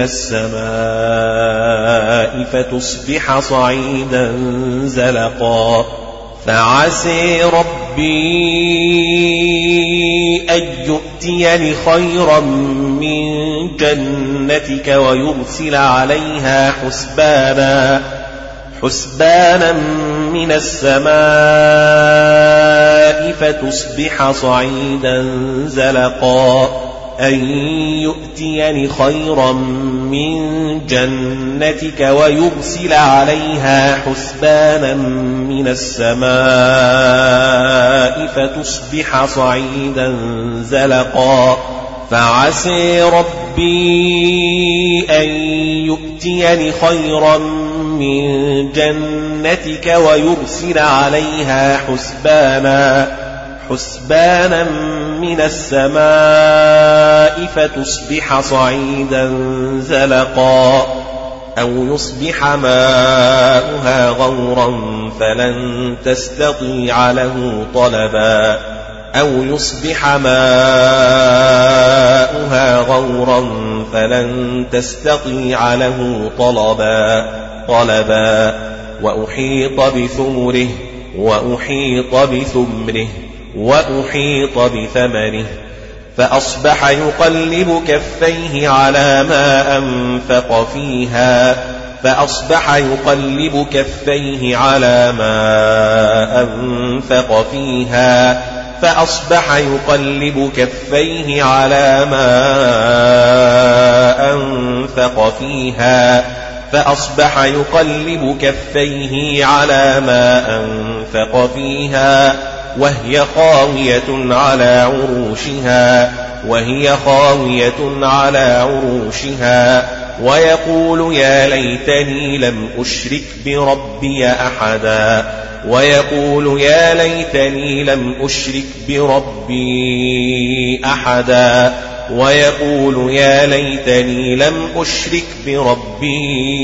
السماء فتصبح صعيدا زلقا فعسى ربي أن يؤتيني خيرا من جنتك ويرسل عليها حسبانا حسبانا من السماء فتصبح صعيدا زلقا أن يؤتيني خيرا من جنتك ويرسل عليها حسبانا من السماء فتصبح صعيدا زلقا فعسى ربي أن يؤتيني خيرا من جنتك ويرسل عليها حسبانا حسبانا من السماء فتصبح صعيدا زلقا أو يصبح ماؤها غورا فلن تستطيع له طلبا أو يصبح ماؤها غورا فلن تستطيع له طلبا طلبا وأحيط بثمره وأحيط بثمره وأحيط بثمره فأصبح يقلب كفيه على ما أنفق فيها فأصبح يقلب كفيه على ما أنفق فيها فأصبح يقلب كفيه على ما أنفق فيها فأصبح يقلب كفيه على ما أنفق فيها وهي خاوية على عروشها وهي خاوية على عروشها ويقول يا ليتني لم أشرك بربي أحدا ويقول يا ليتني لم أشرك بربي أحدا ويقول يا ليتني لم أشرك بربي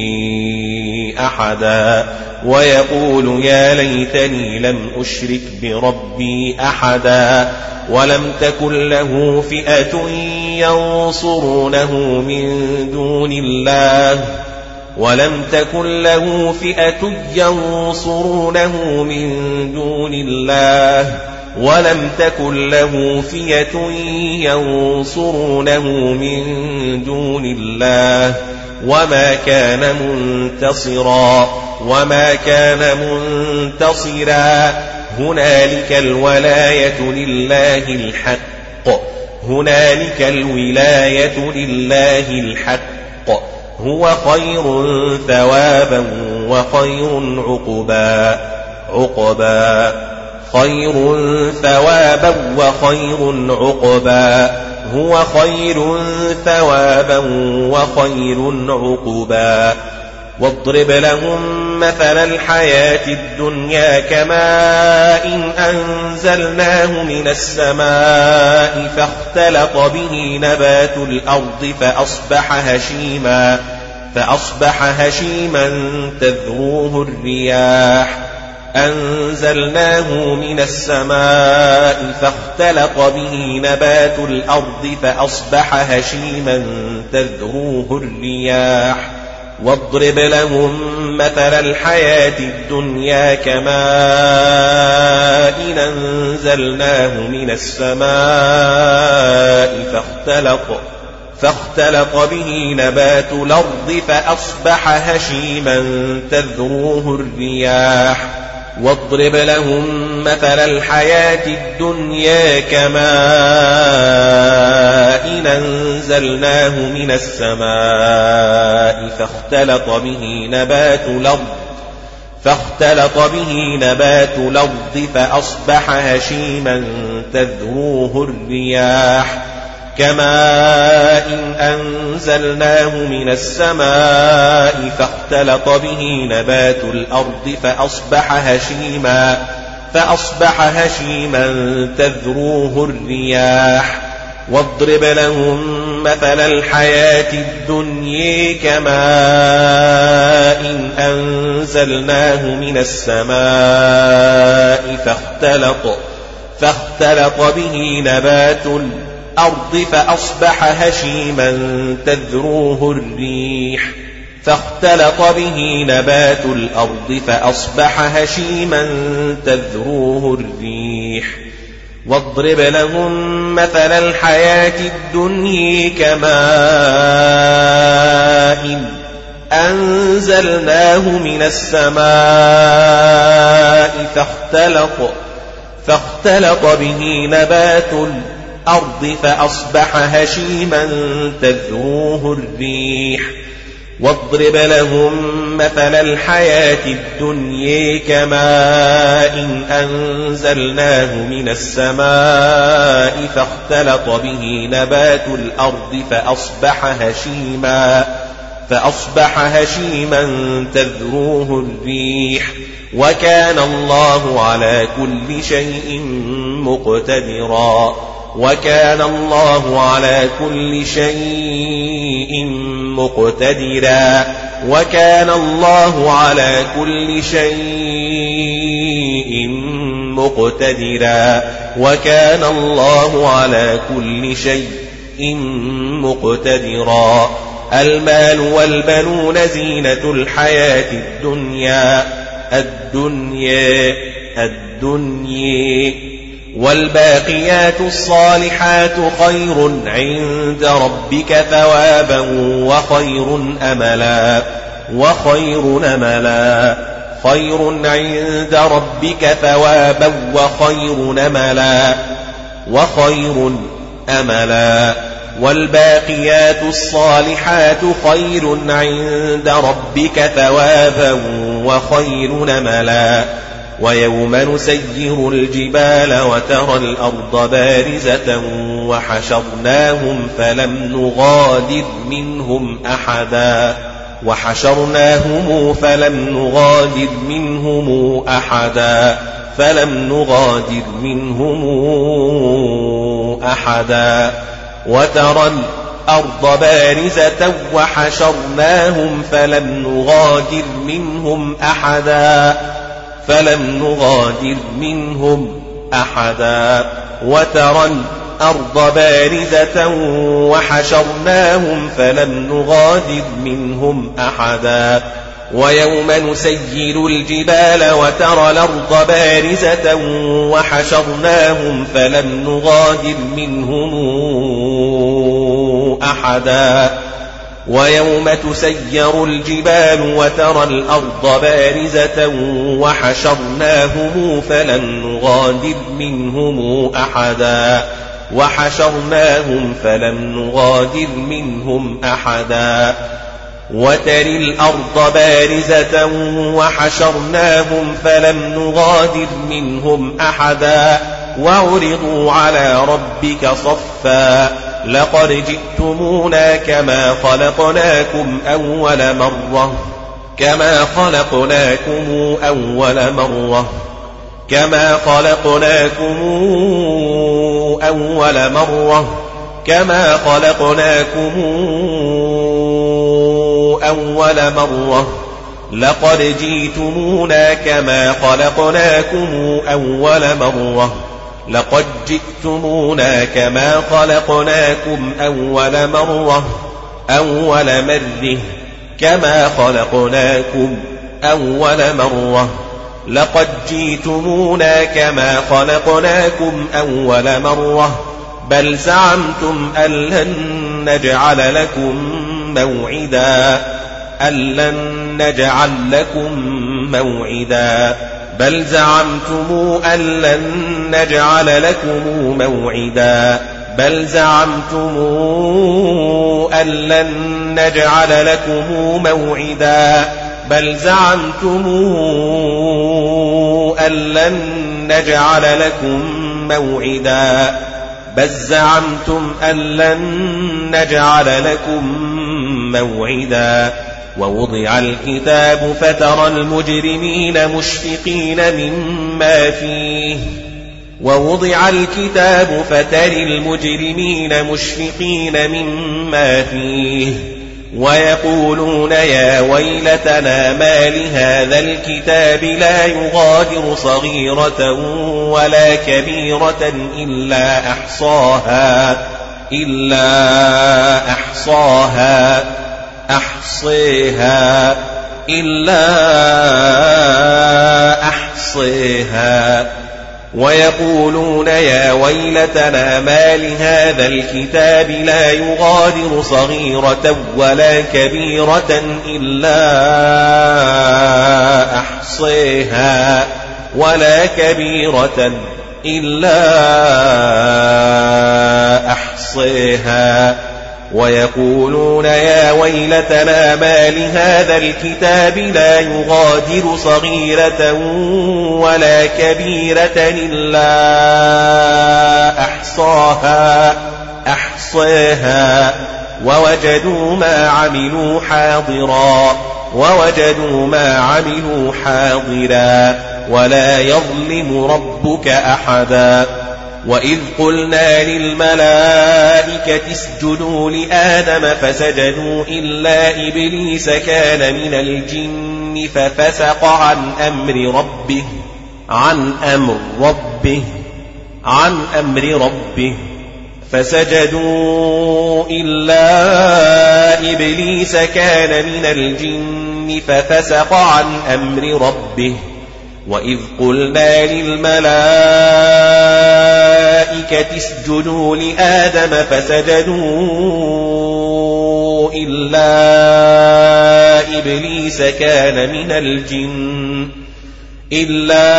أحدا ويقول يا ليتني لم أشرك بربي أحدا ولم تكن له فئة ينصرونه من دون الله ولم تكن له فئة ينصرونه من دون الله ولم تكن له فئة ينصرونه من دون الله وما كان منتصرا وما كان منتصرا هنالك الولاية لله الحق هنالك الولاية لله الحق هو خير ثوابا وخير عقبا عقبا خير ثوابا وخير عقبا هو خير ثوابا وخير عقبا واضرب لهم مثل الحياة الدنيا كماء أنزلناه من السماء فاختلط به نبات الأرض فأصبح هشيما فأصبح هشيما تذروه الرياح أنزلناه من السماء فاختلط به نبات الأرض فأصبح هشيما تذروه الرياح واضرب لهم مثل الحياة الدنيا كماء أنزلناه من السماء فاختلط فاختلط به نبات الأرض فأصبح هشيما تذروه الرياح واضرب لهم مثل الحياة الدنيا كماء أنزلناه من السماء فاختلط به نبات الأرض فاختلط به نبات الأرض فأصبح هشيما تذروه الرياح كماء أنزلناه من السماء فاختلط به نبات الأرض فأصبح هشيما فأصبح هشيما تذروه الرياح واضرب لهم مثل الحياة الدنيا كماء أنزلناه من السماء فاختلط فاختلط به نبات الأرض فأصبح هشيما تذروه الريح فاختلط به نبات الأرض فأصبح هشيما تذروه الريح واضرب لهم مثل الحياة الدنيا كماء أنزلناه من السماء فاختلط فاختلط به نبات الأرض فأصبح هشيما تذروه الريح واضرب لهم مثل الحياة الدنيا كماء أنزلناه من السماء فاختلط به نبات الأرض فأصبح هشيما فأصبح هشيما تذروه الريح وكان الله على كل شيء مقتدرا وكان الله على كل شيء مقتدرا وكان الله على كل شيء مقتدرا وكان الله على كل شيء مقتدرا المال والبنون زينة الحياة الدنيا الدنيا الدنيا والباقيات الصالحات خير عند ربك ثوابا وخير أملا وخير أملا خير عند ربك ثوابا وخير أملا وخير أملا والباقيات الصالحات خير عند ربك ثوابا وخير نملا ويوم نسير الجبال وترى الأرض بارزة وحشرناهم فلم نغادر منهم أحدا وحشرناهم فلم نغادر منهم أحدا فلم نغادر منهم أحدا وترى الأرض بارزة وحشرناهم فلم نغادر منهم أحدا فلم نغادر منهم أحدا وترى الأرض بارزة وحشرناهم فلم نغادر منهم أحدا ويوم نسير الجبال وترى الأرض بارزة وحشرناهم فلم نغادر منهم أحدا ويوم تسير الجبال وترى الأرض بارزة وحشرناهم فلم نغادر منهم أحدا وحشرناهم فلم نغادر منهم أحدا وترى الأرض بارزة وحشرناهم فلم نغادر منهم أحدا وعرضوا على ربك صفا لقد جئتمونا كما خلقناكم أول مرة كما خلقناكم أول مرة كما خلقناكم أول مرة كما خلقناكم أول مرة لقد جئتمونا كما خلقناكم أول مرة لقد جئتمونا كما خلقناكم أول مرة أول مرة كما خلقناكم أول مرة لقد جئتمونا كما خلقناكم أول مرة بل زعمتم أن لن نجعل لكم موعدا أن لن نجعل لكم موعدا بل زعمتم أن لن نجعل لكم موعدا بل زعمتم أن لن نجعل لكم موعدا بل زعمتم أن لن نجعل لكم موعدا بل زعمتم أن لن نجعل لكم موعدا ووضع الكتاب فترى المجرمين مشفقين مما فيه ووضع الكتاب فترى المجرمين مشفقين مما فيه ويقولون يا ويلتنا ما لهذا الكتاب لا يغادر صغيرة ولا كبيرة إلا أحصاها إلا أحصاها أحصيها إلا أحصيها ويقولون يا ويلتنا ما لهذا الكتاب لا يغادر صغيرة ولا كبيرة إلا أحصيها ولا كبيرة إلا أحصيها ويقولون يا ويلتنا ما لهذا الكتاب لا يغادر صغيرة ولا كبيرة إلا أحصاها أحصيها ووجدوا ما عملوا حاضرا ووجدوا ما عملوا حاضرا ولا يظلم ربك أحدا وإذ قلنا للملائكة اسجدوا لآدم فسجدوا إلا إبليس كان من الجن ففسق عن أمر ربه عن أمر ربه عن أمر ربه فسجدوا إلا إبليس كان من الجن ففسق عن أمر ربه وإذ قلنا للملائكة اسجدوا لآدم فسجدوا إلا إبليس كان من الجن إلا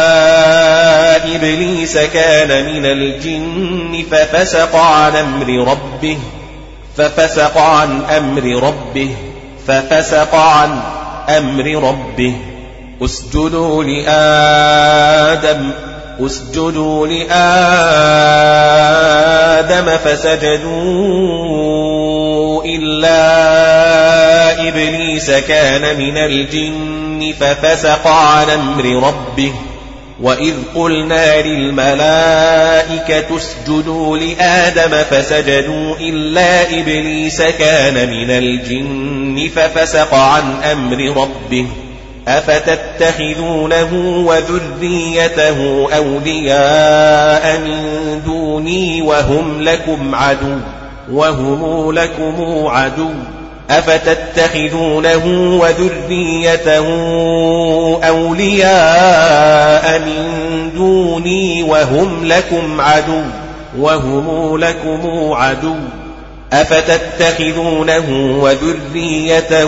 إبليس كان من الجن ففسق عن أمر ربه ففسق عن أمر ربه ففسق عن أمر ربه اسجدوا لآدم اسجدوا لآدم فسجدوا إلا إبليس كان من الجن ففسق عن أمر ربه وإذ قلنا للملائكة اسجدوا لآدم فسجدوا إلا إبليس كان من الجن ففسق عن أمر ربه أفتتخذونه وذريته أولياء من دوني وهم لكم عدو وهم لكم عدو أفتتخذونه وذريته أولياء من دوني وهم لكم عدو وهم لكم عدو أفتتخذونه وذريته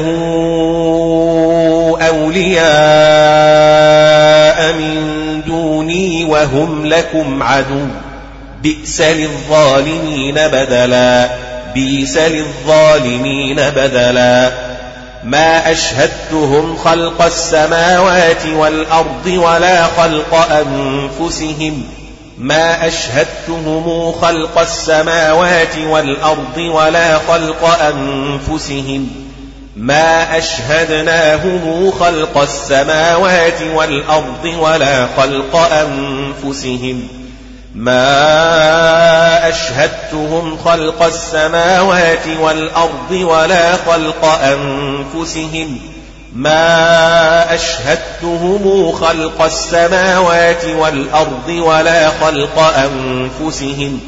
أولياء من دوني وهم لكم عدو بئس للظالمين بدلا بئس للظالمين بدلا ما أشهدتهم خلق السماوات والأرض ولا خلق أنفسهم ما أشهدتهم خلق السماوات والأرض ولا خلق أنفسهم ما أشهدناهم خلق السماوات والأرض ولا خلق أنفسهم ما أشهدتهم خلق السماوات والأرض ولا خلق أنفسهم ما أشهدتهم خلق السماوات والأرض ولا خلق أنفسهم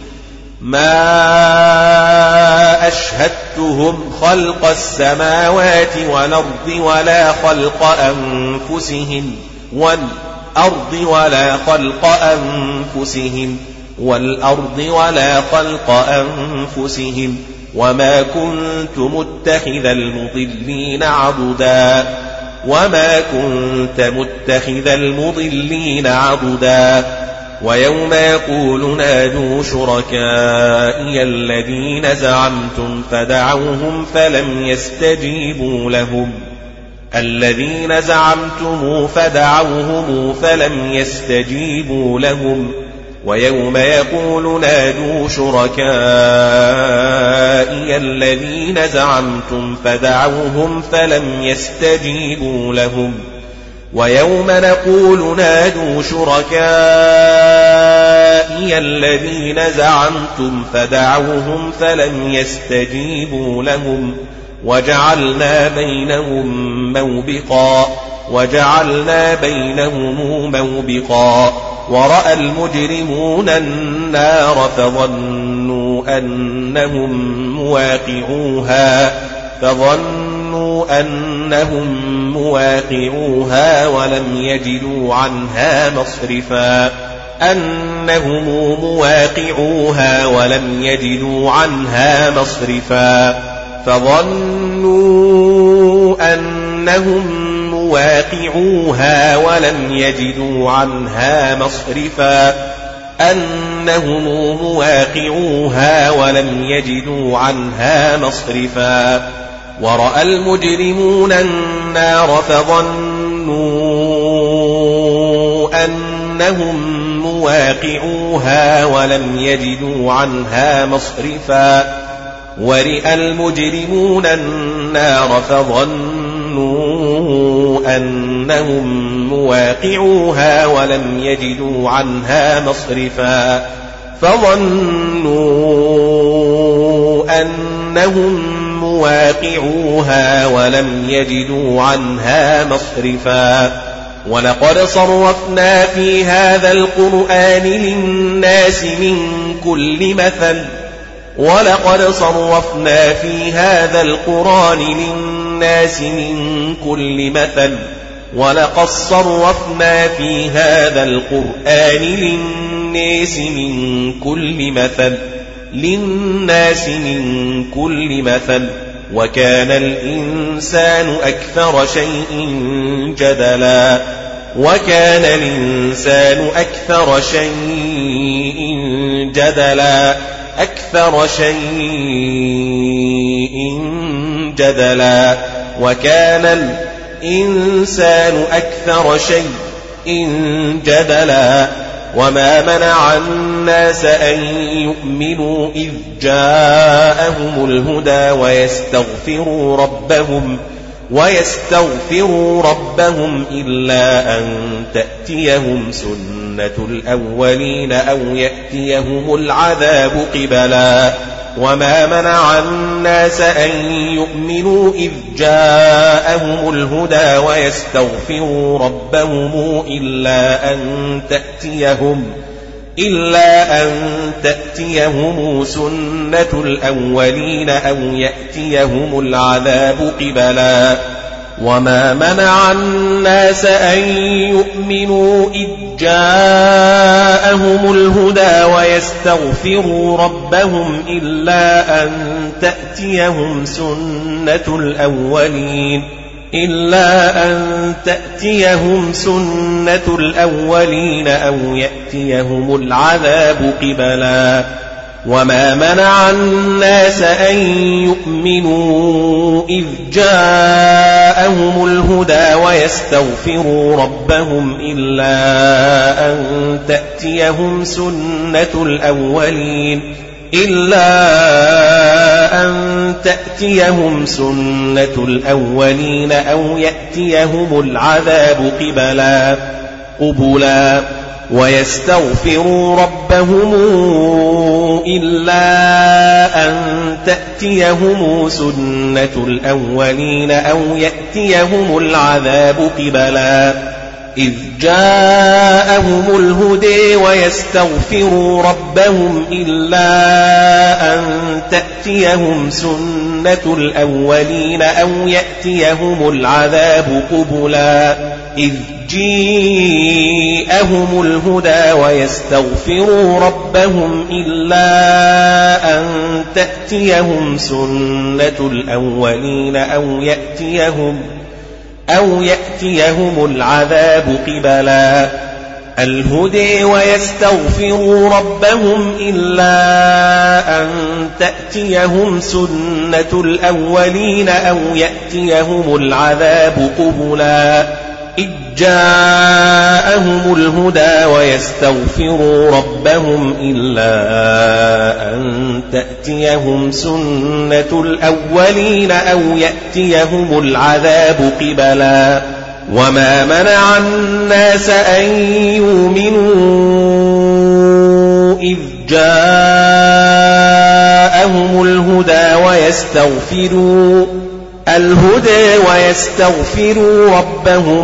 ما أشهدتهم خلق السماوات والأرض ولا خلق أنفسهم والأرض ولا خلق أنفسهم والأرض ولا خلق أنفسهم وما كنت متخذ المضلين عضدا وما كنت متخذ المضلين عضدا ويوم يقول نادوا شركائي الذين زعمتم فدعوهم فلم يستجيبوا لهم الذين زعمتم فدعوهم فلم يستجيبوا لهم ويوم يقول نادوا شركائي الذين زعمتم فدعوهم فلم يستجيبوا لهم ويوم نقول نادوا شركائي الذين زعمتم فدعوهم فلم يستجيبوا لهم وجعلنا بينهم موبقا وجعلنا بينهم موبقا ورأى المجرمون النار فظنوا أنهم مواقعوها فظنوا أنهم مواقعوها ولم يجدوا عنها مصرفا أنهم مواقعوها ولم يجدوا عنها مصرفا فظنوا أنهم مواقعوها ولم يجدوا عنها مصرفا أنهم مواقعوها ولم يجدوا عنها مصرفا ورأى المجرمون النار فظنوا أنهم مواقعوها ولم يجدوا عنها مصرفا ورأى المجرمون النار فظنوا أنهم مواقعوها ولم يجدوا عنها مصرفا فظنوا أنهم مواقعوها ولم يجدوا عنها مصرفا ولقد صرفنا في هذا القرآن للناس من كل مثل ولقد صرفنا في هذا القرآن للناس من كل مثل ولقد صرفنا في هذا القرآن للناس من كل مثل للناس من كل مثل وكان الإنسان أكثر شيء جدلا وكان الإنسان أكثر شيء جدلا أكثر شيء جدلا وكان الإنسان أكثر شيء جدلا وما منع الناس أن يؤمنوا إذ جاءهم الهدى ويستغفروا ربهم ويستغفروا ربهم إلا أن تأتيهم سنة الأولين أو يأتيهم العذاب قبلا وما منع الناس أن يؤمنوا إذ جاءهم الهدى ويستغفروا ربهم إلا أن تأتيهم إلا أن تأتيهم سنة الأولين أو يأتيهم العذاب قبلا وما منع الناس أن يؤمنوا إذ جاءهم الهدى ويستغفروا ربهم إلا أن تأتيهم سنة الأولين إلا أن تأتيهم سنة الأولين أو يأتيهم العذاب قبلا وما منع الناس أن يؤمنوا إذ جاءهم الهدى ويستغفروا ربهم إلا أن تأتيهم سنة الأولين إلا أن تأتيهم سنة الأولين أو يأتيهم العذاب قبلا قبلا ويستغفروا ربهم إلا أن تأتيهم سنة الأولين أو يأتيهم العذاب قبلا إذ جاءهم الهدى ويستغفروا ربهم إلا أن تأتيهم سنة الأولين أو يأتيهم العذاب قبلا إذ جاءهم الهدى ويستغفروا ربهم إلا أن تأتيهم سنة الأولين أو يأتيهم أو يأتيهم العذاب قبلا الهدى ويستغفروا ربهم إلا أن تأتيهم سنة الأولين أو يأتيهم العذاب قبلا إذ جاءهم الهدى ويستغفروا ربهم إلا أن تأتيهم سنة الأولين أو يأتيهم العذاب قبلا وما منع الناس أن يؤمنوا إذ جاءهم الهدى ويستغفروا الهدى ويستغفروا ربهم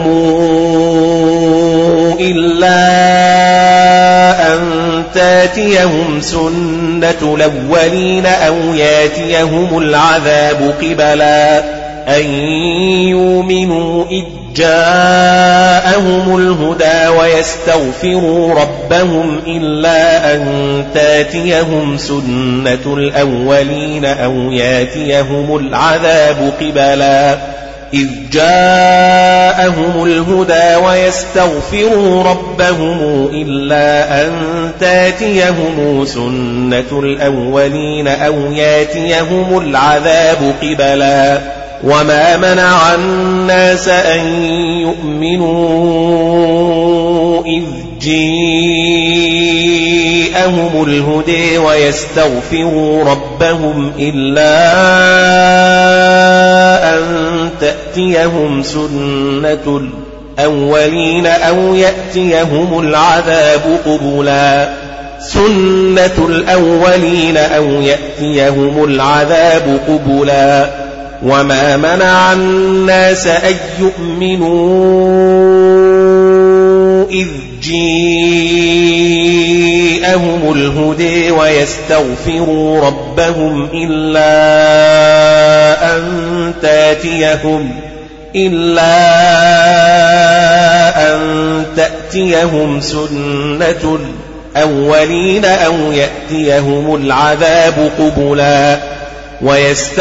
إلا أن تاتيهم سنة الأولين أو ياتيهم العذاب قبلا أن يؤمنوا إذ جاءهم الهدى ويستغفروا ربهم إلا أن تاتيهم سنة الأولين أو ياتيهم العذاب قبلا إذ جاءهم الهدى ويستغفروا ربهم إلا أن تاتيهم سنة الأولين أو ياتيهم العذاب قبلا وما منع الناس أن يؤمنوا إذ جاءهم الهدى ويستغفروا ربهم إلا أن تأتيهم سنة الأولين أو يأتيهم العذاب قبلا سنة الأولين أو يأتيهم العذاب قبلا وما منع الناس أن يؤمنوا إذ جاءهم الهدى ويستغفروا ربهم إلا أن تأتيهم إلا أن تأتيهم سنة الأولين أو يأتيهم العذاب قبلا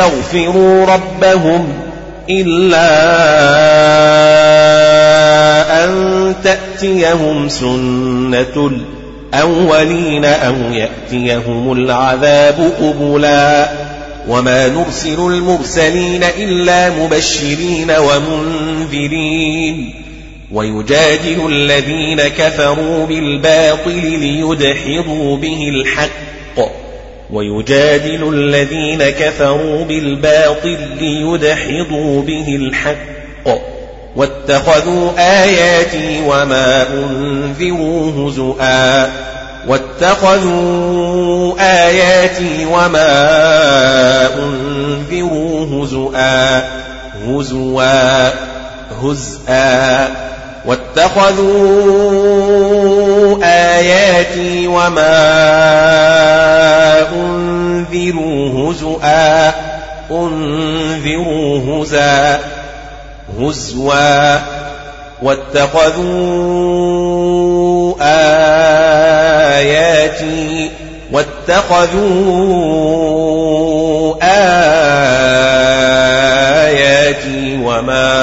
ويستغفروا ربهم إلا أن تأتيهم سنة الأولين أو يأتيهم العذاب قبلا وما نرسل المرسلين إلا مبشرين ومنذرين ويجادل الذين كفروا بالباطل ليدحضوا به الحق ويجادل الذين كفروا بالباطل ليدحضوا به الحق واتخذوا آياتي وما أنذروا هزؤا واتخذوا آياتي وما أنذروا هزؤا هزوا هزءا واتخذوا آياتي وما أنذروا هزؤا أنذروا هزا هزوا واتخذوا آياتي واتخذوا آياتي وما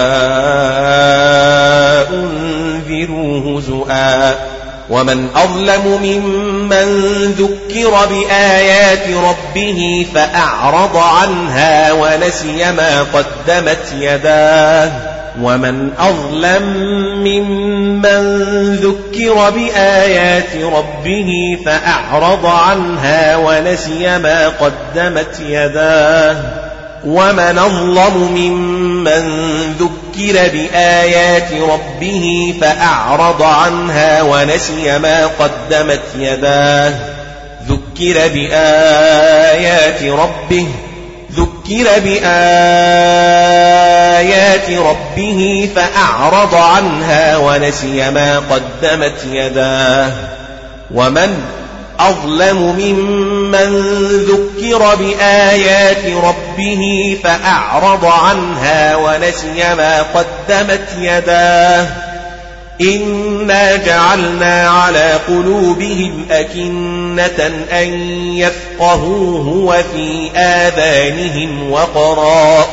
أنذروا هزؤا ومن أظلم ممن ذكر بآيات ربه فأعرض عنها ونسي ما قدمت يداه ومن أظلم ممن ذكر بآيات ربه فأعرض عنها ونسي ما قدمت يداه ومن أظلم ممن ذكر بآيات ربه فأعرض عنها ونسي ما قدمت يداه ذكر بآيات ربه ذكر بآيات ربه فأعرض عنها ونسي ما قدمت يداه ومن أظلم ممن ذكر بآيات ربه فأعرض عنها ونسي ما قدمت يداه إنا جعلنا على قلوبهم أكنة أن يفقهوه وفي آذانهم وقرا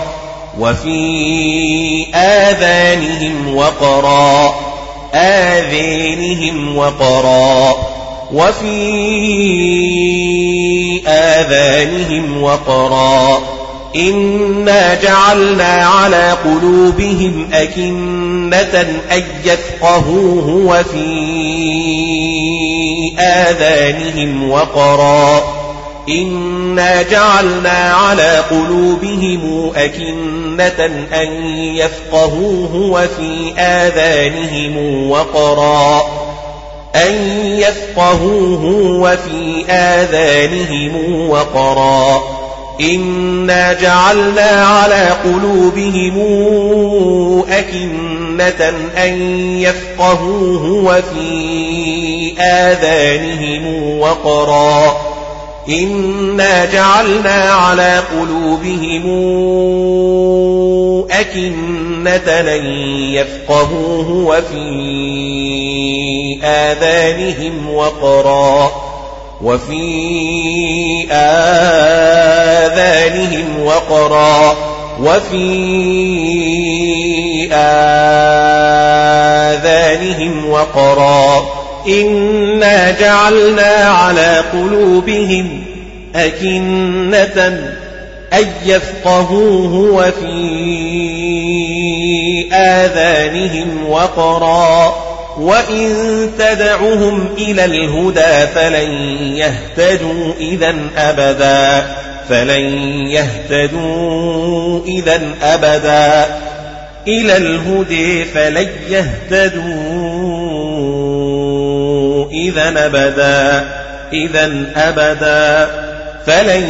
وفي آذانهم وقرا آذانهم وقرا وفي آذانهم وقرا إنا جعلنا على قلوبهم أكنة أن يفقهوه وفي آذانهم وقرا إنا جعلنا على قلوبهم أكنة أن يفقهوه وفي آذانهم وقرا أن يفقهوه وفي آذانهم وقرا إنا جعلنا على قلوبهم أكنة أن يفقهوه وفي آذانهم وقرا إنا جعلنا على قلوبهم أكنة أن يفقهوه وفي آذانهم وقرا وفي آذانهم وقرا وفي آذانهم وقرا إنا جعلنا على قلوبهم أكنة أن يفقهوه وفي آذانهم وقرا وإن تدعهم إلى الهدى فلن يهتدوا إذا أبدا فلن يهتدوا إذا أبدا إلى الهدى فلن يهتدوا إذا أبدا إذا أبدا فلن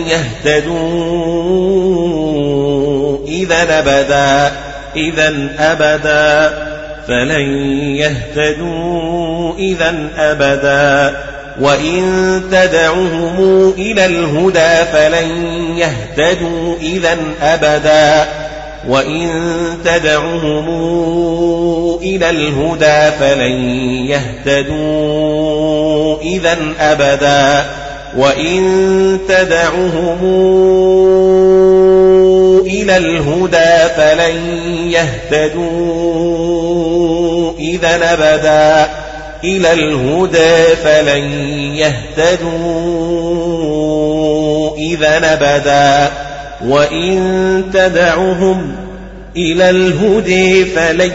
يهتدوا إذا أبدا إذا أبدا فلن يهتدوا إذا أبدا وإن تدعهم إلى الهدى فلن يهتدوا إذا أبدا وإن تدعهم إلى الهدى فلن يهتدوا إذا أبدا وإن تدعهم إلى الهدى فلن يهتدوا إذا أبدا إلى الهدى فلن يهتدوا إذا أبدا وإن تدعهم إلى الهدى فلن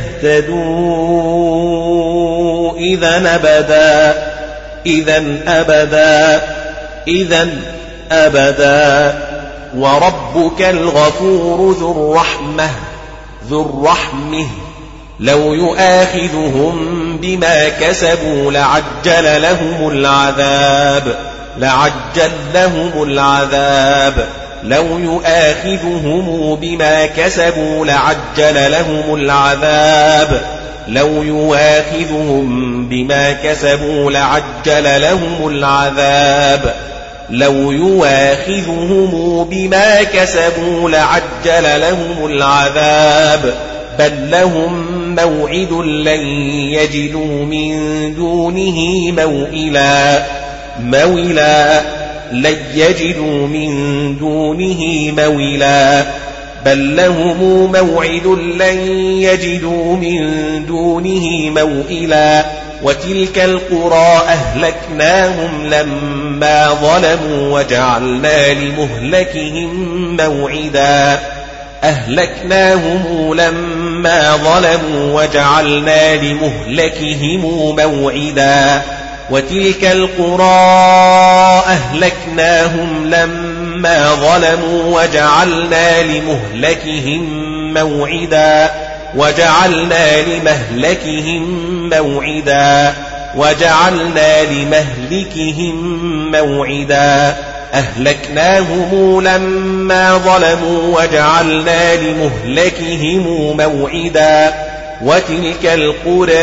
يهتدوا إذا أبدا إذا أبدا إذا أبدا وربك الغفور ذو الرحمة ذو الرحمة لو يؤاخذهم بما كسبوا لعجل لهم العذاب لعجل لهم العذاب لو يؤاخذهم بما كسبوا لعجل لهم العذاب لو يؤاخذهم بما كسبوا لعجل لهم العذاب لو يؤاخذهم بما كسبوا لعجل لهم العذاب بل لهم موعد لن يجدوا من دونه موئلا موئلا لن يجدوا من دونه موئلا بل لهم موعد لن يجدوا من دونه موئلا وتلك القرى أهلكناهم لما ظلموا وجعلنا لمهلكهم موعدا أهلكناهم لما ظلموا وجعلنا لمهلكهم موعدا وتلك القرى أهلكناهم لما ظلموا وجعلنا لمهلكهم موعدا وجعلنا لمهلكهم موعدا وجعلنا لمهلكهم موعدا أهلكناهم لما ظلموا وجعلنا لمهلكهم موعدا وتلك القرى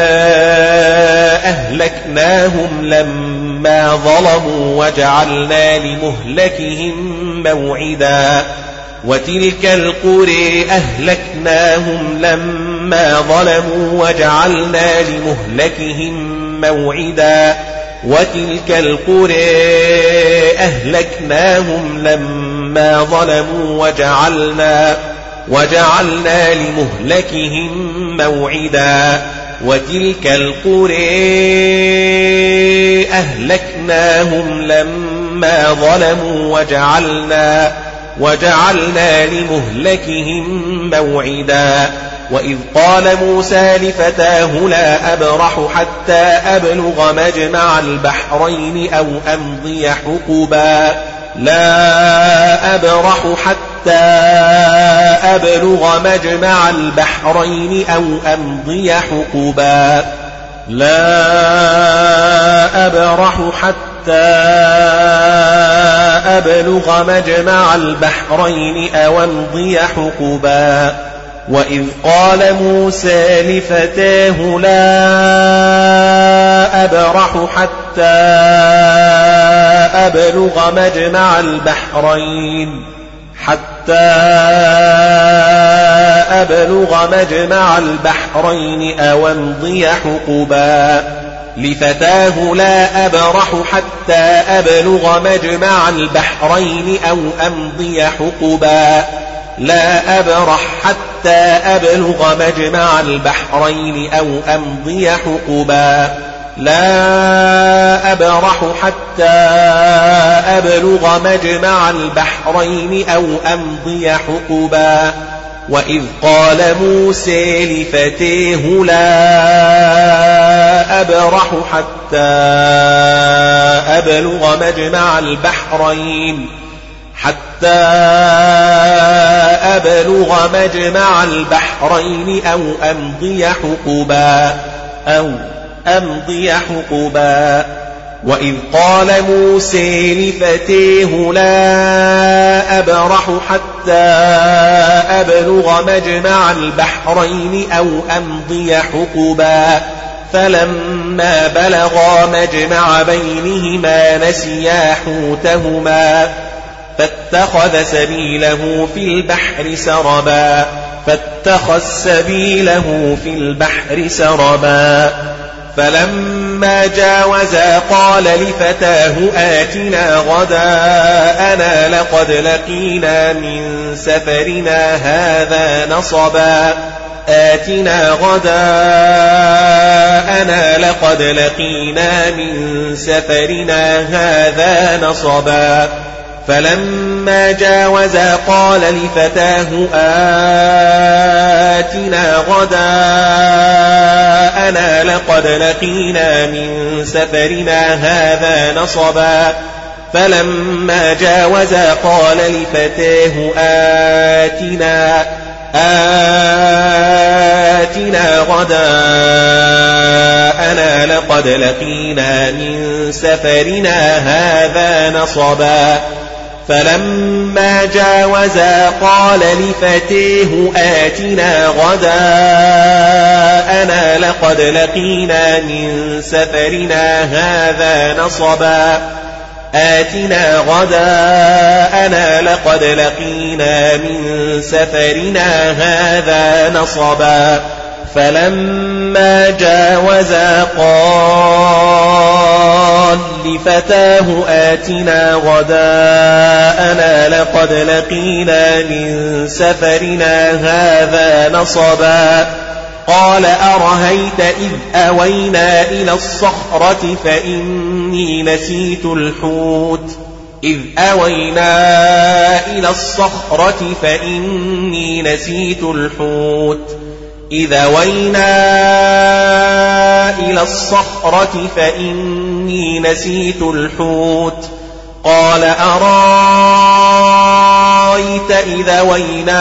أهلكناهم لما ظلموا وجعلنا لمهلكهم موعدا وتلك القرى أهلكناهم لما ظلموا وجعلنا لمهلكهم موعدا وتلك القرى أهلكناهم لما ظلموا وجعلنا وجعلنا لمهلكهم موعدا وتلك القرى أهلكناهم لما ظلموا وجعلنا وجعلنا لمهلكهم موعدا وإذ قال موسى لفتاه لا أبرح حتى أبلغ مجمع البحرين أو أمضي حقبا لا أبرح حتى أبلغ مجمع البحرين أو أمضي حقبا لا أبرح حتى أبلغ مجمع البحرين أو أمضي حقبا وإذ قال موسى لفتاه لا أبرح حتى أبلغ مجمع البحرين حتى أبلغ مجمع البحرين أو أمضي حقبا لفتاه لا أبرح حتى أبلغ مجمع البحرين أو أمضي حقبا لا أبرح حتى أبلغ مجمع البحرين أو أمضي حقبا لا أبرح حتى أبلغ مجمع البحرين أو أمضي حقبا وإذ قال موسى لفتاه لا أبرح حتى أبلغ مجمع البحرين حتى أبلغ مجمع البحرين أو أمضي حقبا أو أمضي حقبا وإذ قال موسى لفتاه لا أبرح حتى أبلغ مجمع البحرين أو أمضي حقبا فلما بلغا مجمع بينهما نسيا حوتهما فاتخذ سبيله في البحر سربا فاتخذ سبيله في البحر سربا فلما جاوزا قال لفتاه آتنا غداءنا لقد لقينا من سفرنا هذا نصبا آتنا غداءنا لقد لقينا من سفرنا هذا نصبا فلما جاوزا قال لفتاه آتنا غداءنا لقد لقينا من سفرنا هذا نصبا فلما جاوزا قال لفتاه آتنا آتنا غداءنا لقد لقينا من سفرنا هذا نصبا فلما جاوزا قال لفتيه آتنا غداءنا لقد لقينا من سفرنا هذا نصبا آتنا غداءنا لقد لقينا من سفرنا هذا نصبا فلما جاوزا قال لفتاه آتنا غداءنا لقد لقينا من سفرنا هذا نصبا قال أرهيت إذ أوينا إلى الصخرة فإني نسيت الحوت إذ أوينا إلى الصخرة فإني نسيت الحوت إذ أوينا إلى الصخرة فإني نسيت الحوت قال أرأيت إذا أوينا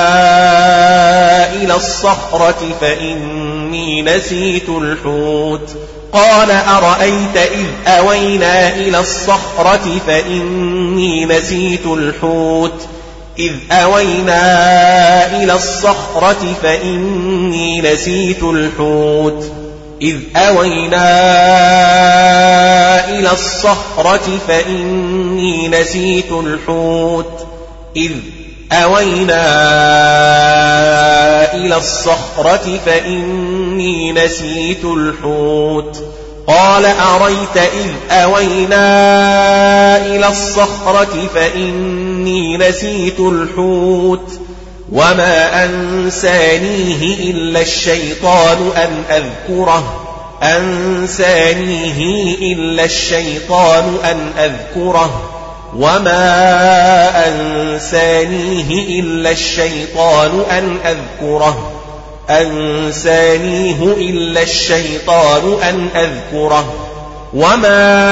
إلى الصخرة فإني نسيت الحوت قال أرأيت إذ أوينا إلى الصخرة فإني نسيت الحوت إذ أوينا إلى الصخرة فإني نسيت الحوت إذ أوينا إلى الصخرة فإني نسيت الحوت إذ أوينا إلى الصخرة فإني نسيت الحوت قال أريت إذ أوينا إلى الصخرة فإني نسيت الحوت وما أنسانيه إلا الشيطان أن أذكره أنسانيه إلا الشيطان أن أذكره وما أنسانيه إلا الشيطان أن أذكره أنسانيه إلا الشيطان أن أذكره وما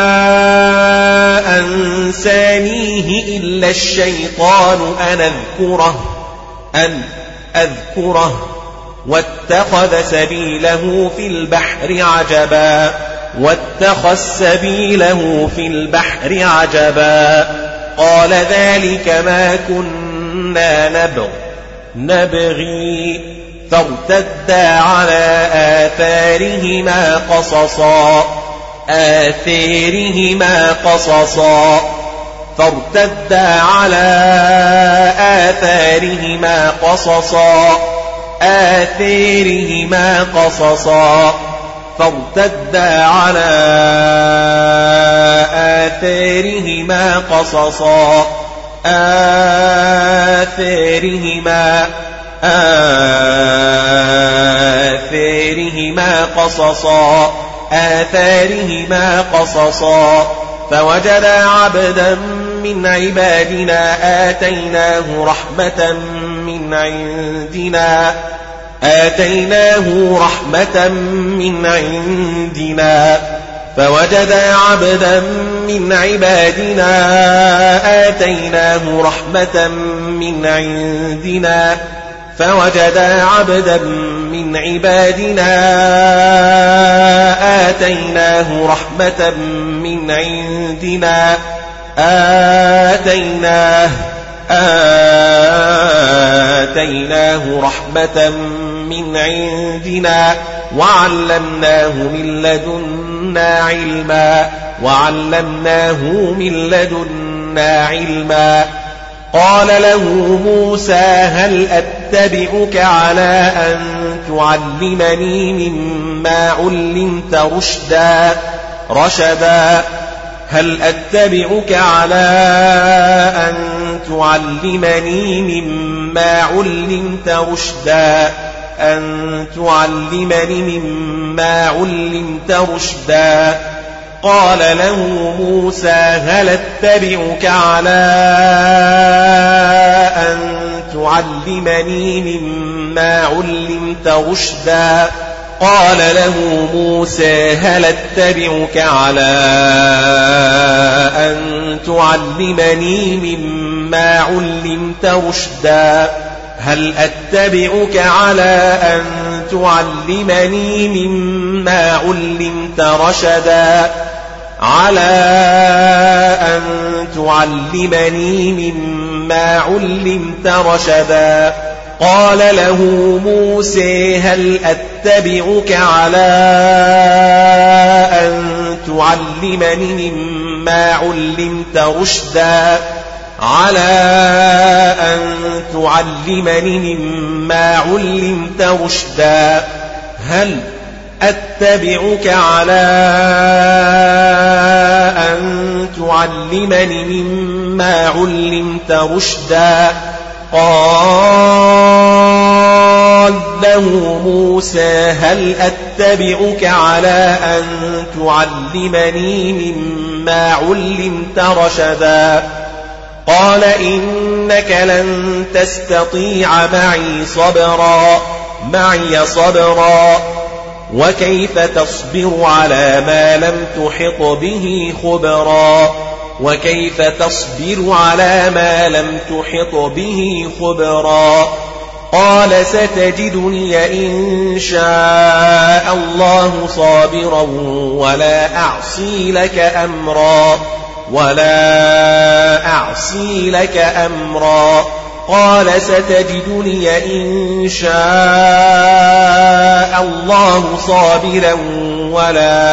أنسانيه إلا الشيطان أن أذكره أن أذكره واتخذ سبيله في البحر عجبا واتخذ سبيله في البحر عجبا قال ذلك ما كنا نبغ نبغي فارتدا على آثارهما قصصا آثارهما قصصا فارتدا على آثارهما قصصا آثارهما قصصا فارتدا على آثارهما قصصا آثارهما آثارهما قصصا آثارهما قصصا فوجدا عبدا من عبادنا آتيناه رحمة من عندنا آتيناه رحمة من عندنا فوجدا عبدا من عبادنا آتيناه رحمة من عندنا فوجدا عبدا من عبادنا آتيناه رحمة من عندنا آتيناه آتيناه رحمة من عندنا وعلمناه من لدنا علما وعلمناه من لدنا علما قال له موسى هل أتبعك على أن تعلمني مما علمت رشدا رشدا هل أتبعك على أن تعلمني مما علمت رشدا أن تعلمني مما علمت رشدا قال له موسى هل اتبعك على أن تعلمني مما علمت رشدا قال له موسى هل اتبعك على أن تعلمني مما علمت رشدا هل أتبعك على أن تعلمني مما علمت رشدا على أن تعلمني مما علمت رشدا قال له موسى هل أتبعك على أن تعلمني مما علمت رشدا على أن تعلمني مما علمت رشدا هل أتبعك على أن تعلمني مما علمت رشدا قال له موسى هل أتبعك على أن تعلمني مما علمت رشدا قال إنك لن تستطيع معي صبرا معي صبرا وكيف تصبر على ما لم تحط به خبرا وكيف تصبر على ما لم تحط به خبرا قال ستجدني إن شاء الله صابرا ولا أعصي لك أمرا ولا أعصي لك أمرا قال ستجدني إن شاء الله صابرا ولا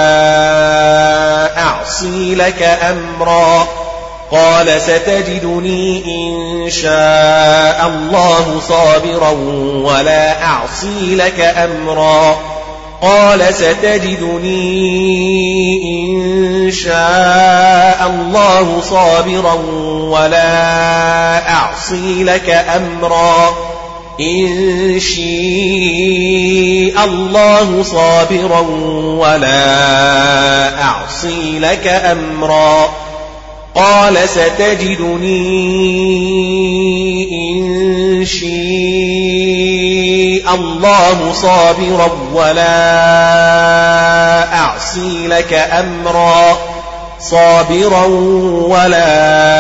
أعصي لك أمرا قال ستجدني إن شاء الله صابرا ولا أعصي لك أمرا قال ستجدني إن شاء الله صابرا ولا أعصي لك أمرا إن شاء الله صابرا ولا أعصي لك أمرا قال ستجدني إن شاء الله صابرا ولا أعصي لك أمرا صابرا ولا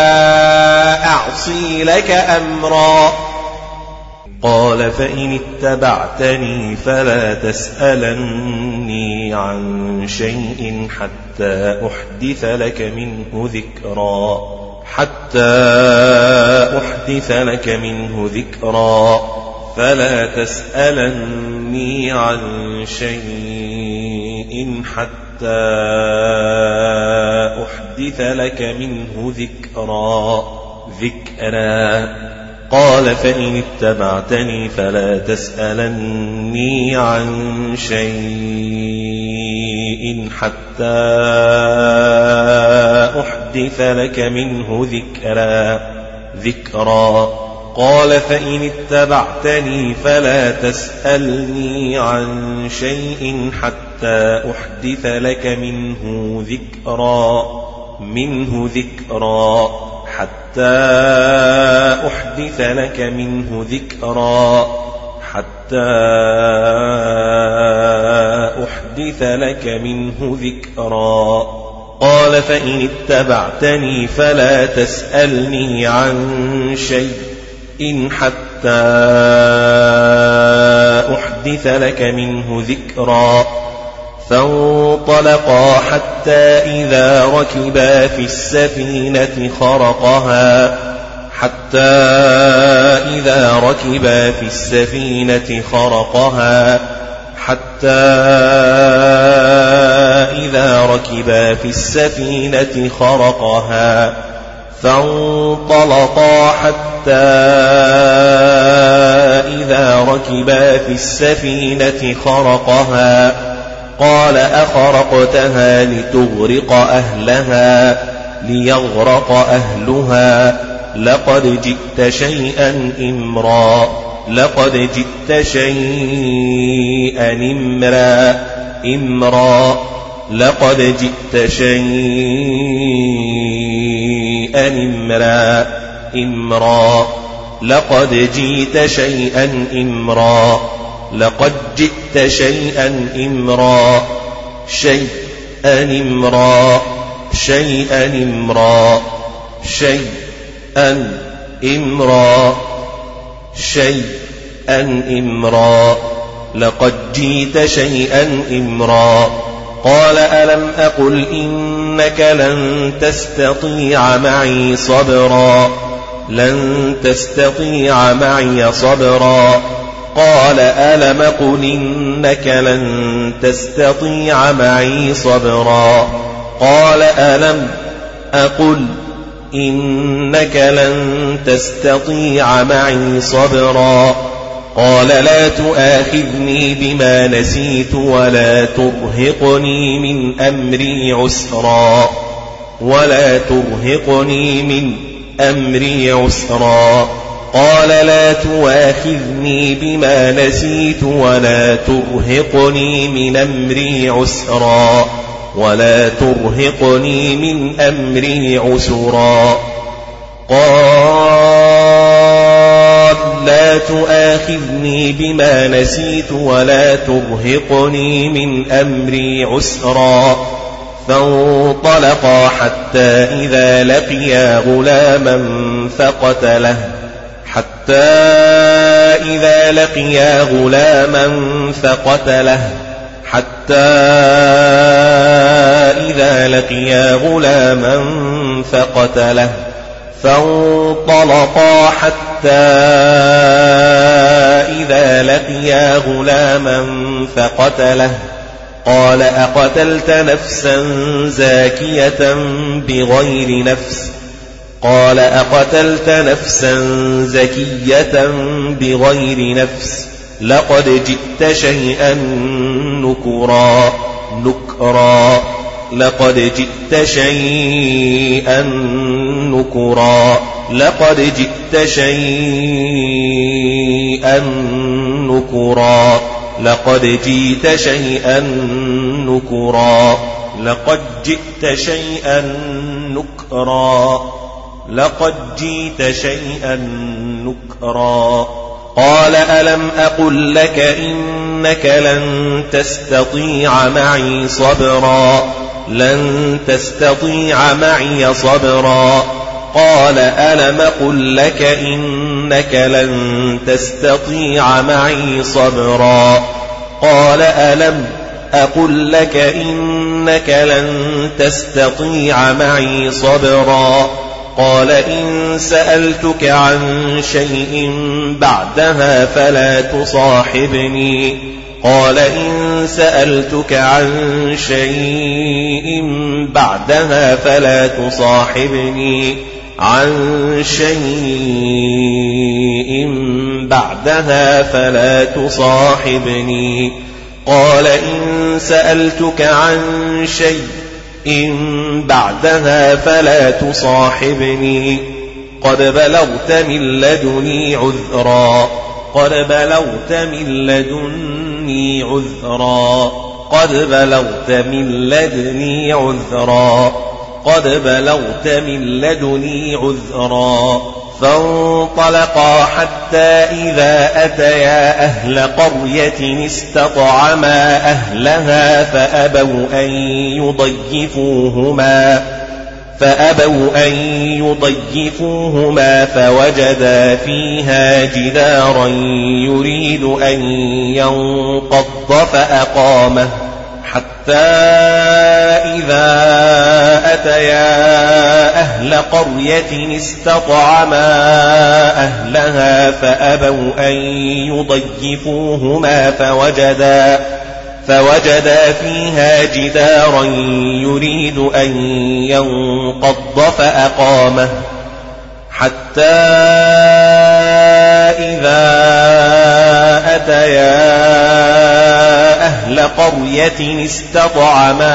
أعصي لك أمرا قال فإن اتبعتني فلا تسألني عن شيء حتى أحدث لك منه ذكرا حتى أحدث لك منه ذكرا فلا تسألني عن شيء حتى أحدث لك منه ذكرا ذكرا قال فإن اتبعتني فلا تسألني عن شيء حتى أحدث لك منه ذكرا ذكرا قال فإن اتبعتني فلا تسألني عن شيء حتى أحدث لك منه ذكرا منه ذكرا حتى أحدث لك منه ذكرا حتى أحدث لك منه ذكرا قال فإن اتبعتني فلا تسألني عن شيء إن حتى أحدث لك منه ذكرا فانطلقا حتى إذا ركبا في السفينة خرقها حتى إذا ركبا في السفينة خرقها حتى إذا ركبا في السفينة خرقها فانطلقا حتى إذا ركبا في السفينة خرقها قال أخرقتها لتغرق أهلها ليغرق أهلها لقد جئت شيئا إمرا لقد جئت شيئا إمرا إمرا لقد جئت شيئا إمرا إمرا لقد جئت شيئا إمرا لقد جئت شيئا إمرا شيئا إمرا شيئا إمرا شيئا إمرا شيئا إمرا لقد جئت شيئا إمرا قال ألم أقل إنك لن تستطيع معي صبرا لن تستطيع معي صبرا قال ألم أقل إنك لن تستطيع معي صبرا قال ألم أقل إنك لن تستطيع معي صبرا قال لا تؤاخذني بما نسيت ولا ترهقني من أمري عسرا ولا ترهقني من أمري عسرا قال لا تؤاخذني بما نسيت ولا ترهقني من أمري عسرا ولا ترهقني من أمري عسرا قال لا تؤاخذني بما نسيت ولا ترهقني من أمري عسرا فانطلقا حتى إذا لقيا غلاما فقتله حتى إذا لقيا غلاما فقتله حتى إذا لقيا غلاما فقتله فانطلقا حتى إذا لقيا غلاما فقتله قال أقتلت نفسا زاكية بغير نفس قال أقتلت نفسا زكية بغير نفس لقد جئت شيئا نكرا نكرا لقد جئت شيئا نكرا لقد جئت شيئا نكرا لقد جئت شيئا نكرا لقد جئت شيئا نكرا لقد جئت شيئا نكرا قال ألم أقل لك إنك لن تستطيع معي صبرا لن تستطيع معي صبرا قال ألم أقل لك إنك لن تستطيع معي صبرا قال ألم أقل لك إنك لن تستطيع معي صبرا قال إن سألتك عن شيء بعدها فلا تصاحبني قال إن سألتك عن شيء بعدها فلا تصاحبني عن شيء بعدها فلا تصاحبني قال إن سألتك عن شيء إن بعدها فلا تصاحبني قد بلغت من لدني عذرا قد بلغت من لدني عذرا قد بلغت من لدني عذرا قد بلغت من لدني عذرا فانطلقا حتى إذا أتيا أهل قرية استطعما أهلها فأبوا أن يضيفوهما فأبوا أن يضيفوهما فوجدا فيها جدارا يريد أن ينقض فأقامه حتى إذا أتيا أهل قرية استطعما أهلها فأبوا أن يضيفوهما فوجدا فوجدا فيها جدارا يريد أن ينقض فأقامه حتى إذا أتيا أهل قرية استطعما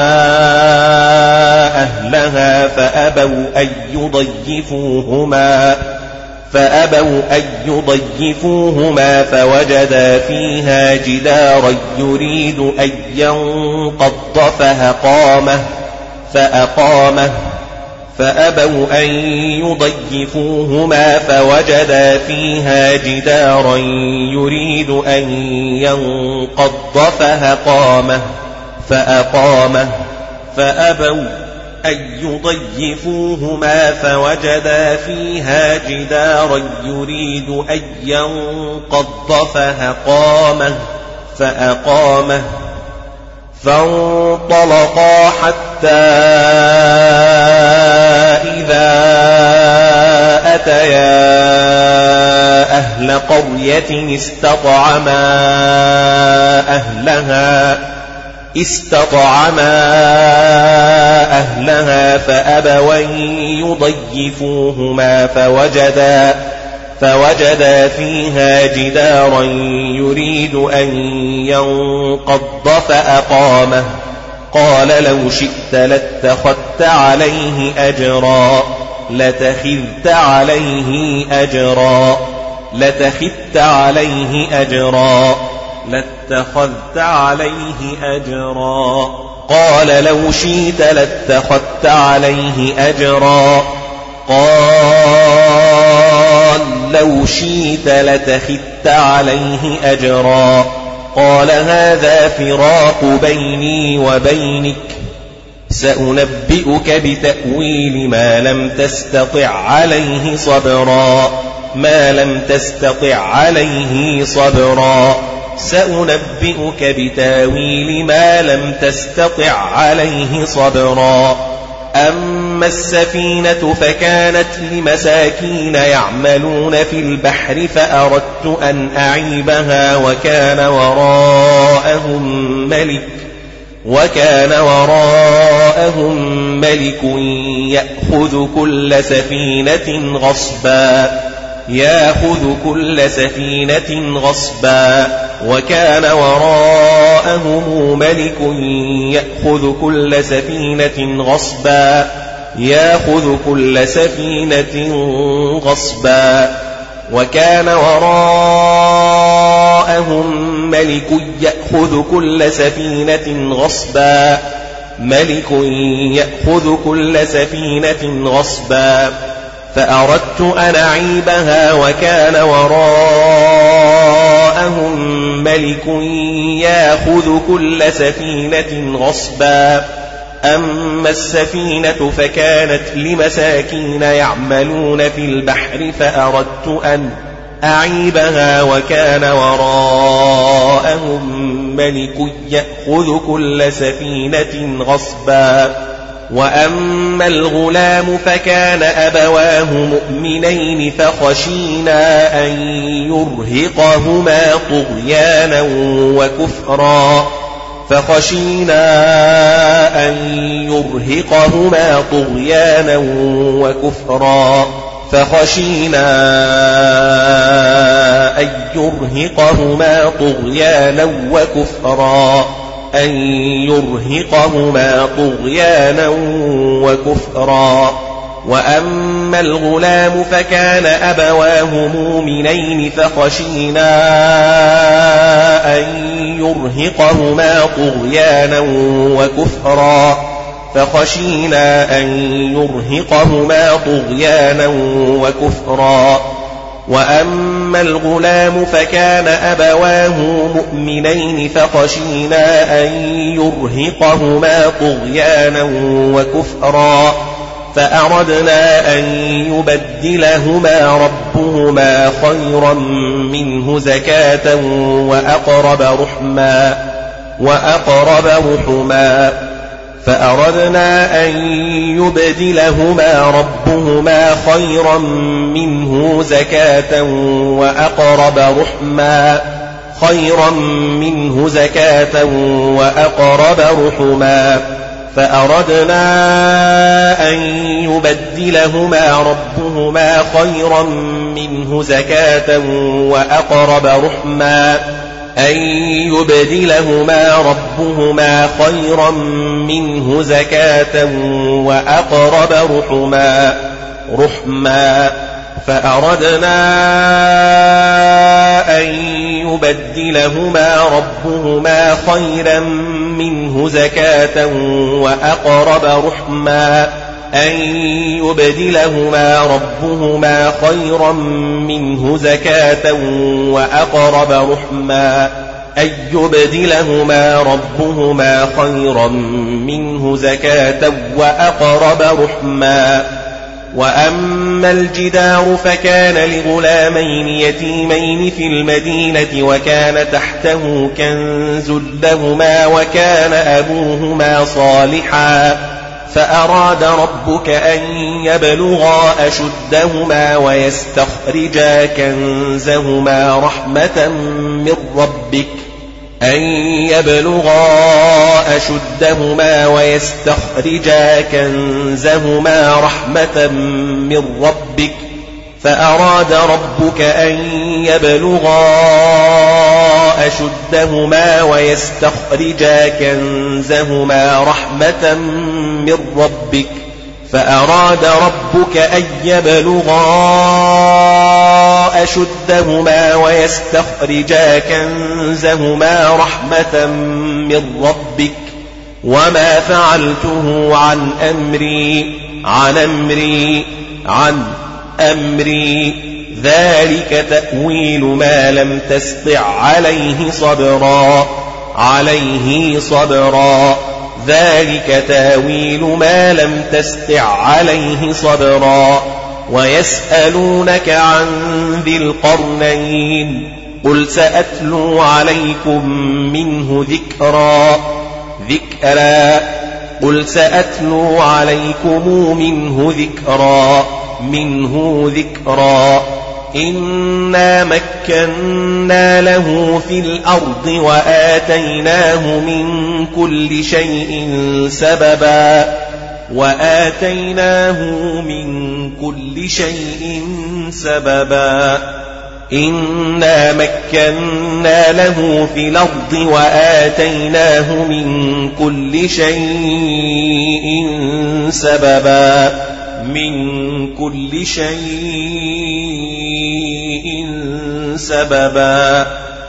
أهلها فأبوا أن يضيفوهما فأبوا أن يضيفوهما فوجدا فيها جدارا يريد أن ينقض فأقامه فأقامه فأبوا أن يضيفوهما فوجدا فيها جدارا يريد أن ينقض فأقامه فأقامه فأبوا أن يضيفوهما فوجدا فيها جدارا يريد أن ينقض فأقامه فأقامه فانطلقا حتى إذا أتيا أهل قرية استطعما أهلها استطعما أهلها فأبوا أن يضيفوهما فوجدا فوجدا فيها جدارا يريد أن ينقض فأقامه قال لو شئت لاتخذت عليه أجرا لتخذت عليه أجرا لتخذت عليه أجرا لاتخذت عليه أجرا قال لو شئت لاتخذت عليه أجرا قال لو شئت لتخذت عليه أجرا قال هذا فراق بيني وبينك سأنبئك بتأويل ما لم تستطع عليه صبرا ما لم تستطع عليه صبرا سأنبئك بتأويل ما لم تستطع عليه صبرا أما السفينة فكانت لمساكين يعملون في البحر فأردت أن أعيبها وكان وراءهم ملك وكان وراءهم ملك يأخذ كل سفينة غصبا يأخذ كل سفينة غصبا وكان وراءهم ملك يأخذ كل سفينة غصبا يأخذ كل سفينة غصبا وكان وراءهم ملك يأخذ كل سفينة غصبا ملك يأخذ كل سفينة غصبا فأردت أن أعيبها وكان وراءهم ملك يأخذ كل سفينة غصبا أما السفينة فكانت لمساكين يعملون في البحر فأردت أن أعيبها وكان وراءهم ملك يأخذ كل سفينة غصبا وأما الغلام فكان أبواه مؤمنين فخشينا أن يرهقهما طغيانا وكفرا فخشينا أن يرهقهما طغيانا وكفرا فخشينا أن يرهقهما طغيانا وكفرا أن يرهقهما طغيانا وكفرا وأما الغلام فكان أبواه مؤمنين فخشينا أن يرهقهما طغيانا وكفرا فخشينا أن يرهقهما طغيانا وكفرا وأما الغلام فكان أبواه مؤمنين فخشينا أن يرهقهما طغيانا وكفرا فأردنا أن يبدلهما ربهما خيرا منه زكاة وأقرب رحما وأقرب رحما فأردنا أن يبدلهما ربهما خيرا منه زكاة وأقرب رحما خيرا منه زكاة وأقرب رحما فأردنا أن يبدلهما ربهما خيرا منه زكاة وأقرب رحما أن يبدلهما ربهما خيرا منه زكاة وأقرب رحما رحما فأردنا أن يبدلهما ربهما خيرا منه زكاة وأقرب رحما أن يبدلهما ربهما خيرا منه زكاة وأقرب رحما أن يبدلهما ربهما خيرا منه زكاة وأقرب رحما. وأما الجدار فكان لغلامين يتيمين في المدينة وكان تحته كنز لهما وكان أبوهما صالحا فأراد ربك أن يبلغا أشدهما ويستخرجا كنزهما رحمة من ربك أن يبلغا أشدهما ويستخرجا كنزهما رحمة من ربك فأراد ربك أن يبلغا أشدهما ويستخرجا كنزهما رحمة من ربك فأراد ربك أن يبلغا أشدهما ويستخرجا كنزهما رحمة من ربك وما فعلته عن أمري عن أمري عن أمري ذلك تأويل ما لم تستطع عليه صبرا عليه صبرا ذلك تأويل ما لم تستطع عليه صبرا. ويسألونك عن ذي القرنين قل سأتلو عليكم منه ذكرا ذكرا قل سأتلو عليكم منه ذكرا منه ذكرا إنا مكنا له في الأرض وآتيناه من كل شيء سببا وآتيناه من كل شيء سببا إنا مكنا له في الأرض وآتيناه من كل شيء سببا من كل شيء سببا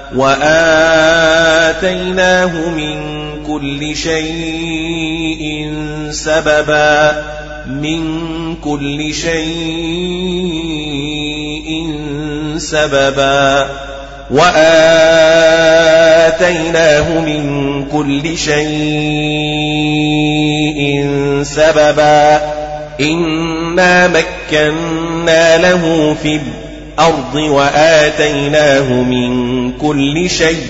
وآتيناه من كل شيء سببا من كل شيء سببا وآتيناه من كل شيء سببا إنا مكنا له في الأرض وآتيناه من كل شيء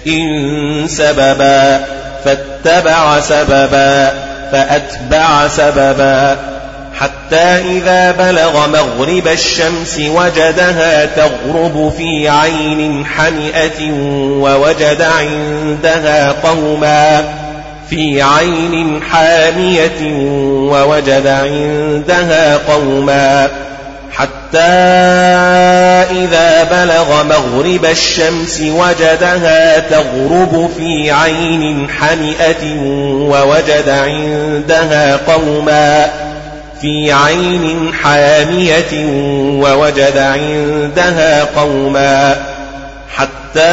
سببا فاتبع سببا فأتبع سببا حتى إذا بلغ مغرب الشمس وجدها تغرب في عين حمئة ووجد عندها قوما في عين حامية ووجد عندها قوما حتى إذا بلغ مغرب الشمس وجدها تغرب في عين حمئة ووجد عندها قوما في عين حامية ووجد عندها قوما حتى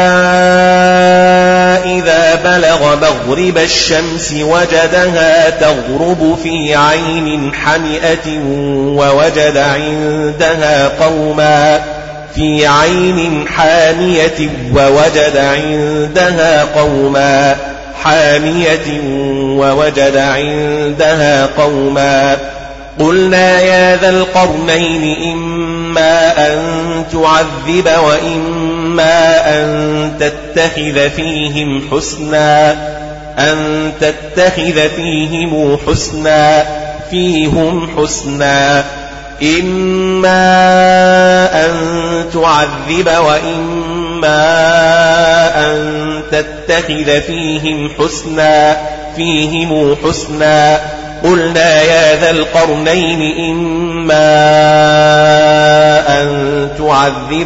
إذا بلغ مغرب الشمس وجدها تغرب في عين حمئة ووجد عندها قوما في عين حامية ووجد عندها قوما حامية ووجد عندها قوما قلنا يا ذا القرنين إما أن تعذب وإما أن تتخذ فيهم حسنا أن تتخذ فيهم حسنا فيهم حسنا إما أن تعذب وإما أن تتخذ فيهم حسنا فيهم حسنا قلنا يا ذا القرنين إما أن تعذب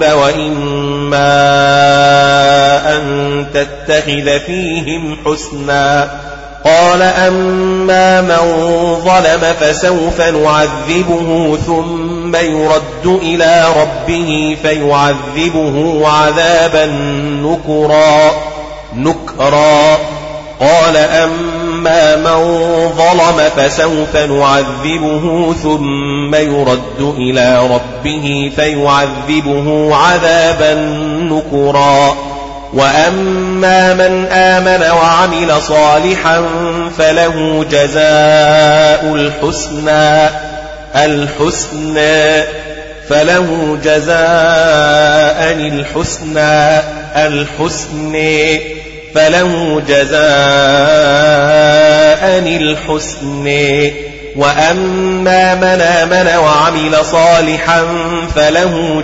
وإما أن تتخذ فيهم حسنا قال أما من ظلم فسوف نعذبه ثم يرد إلى ربه فيعذبه عذابا نكرا نكرا قال أما من ظلم فسوف نعذبه ثم يرد إلى ربه فيعذبه عذابا نكرا وأما من آمن وعمل صالحا فله جزاء الحسنى الحسنى فله جزاء الحسنى الحسنى فله جزاء الحسنى وأما من آمن وعمل صالحا فله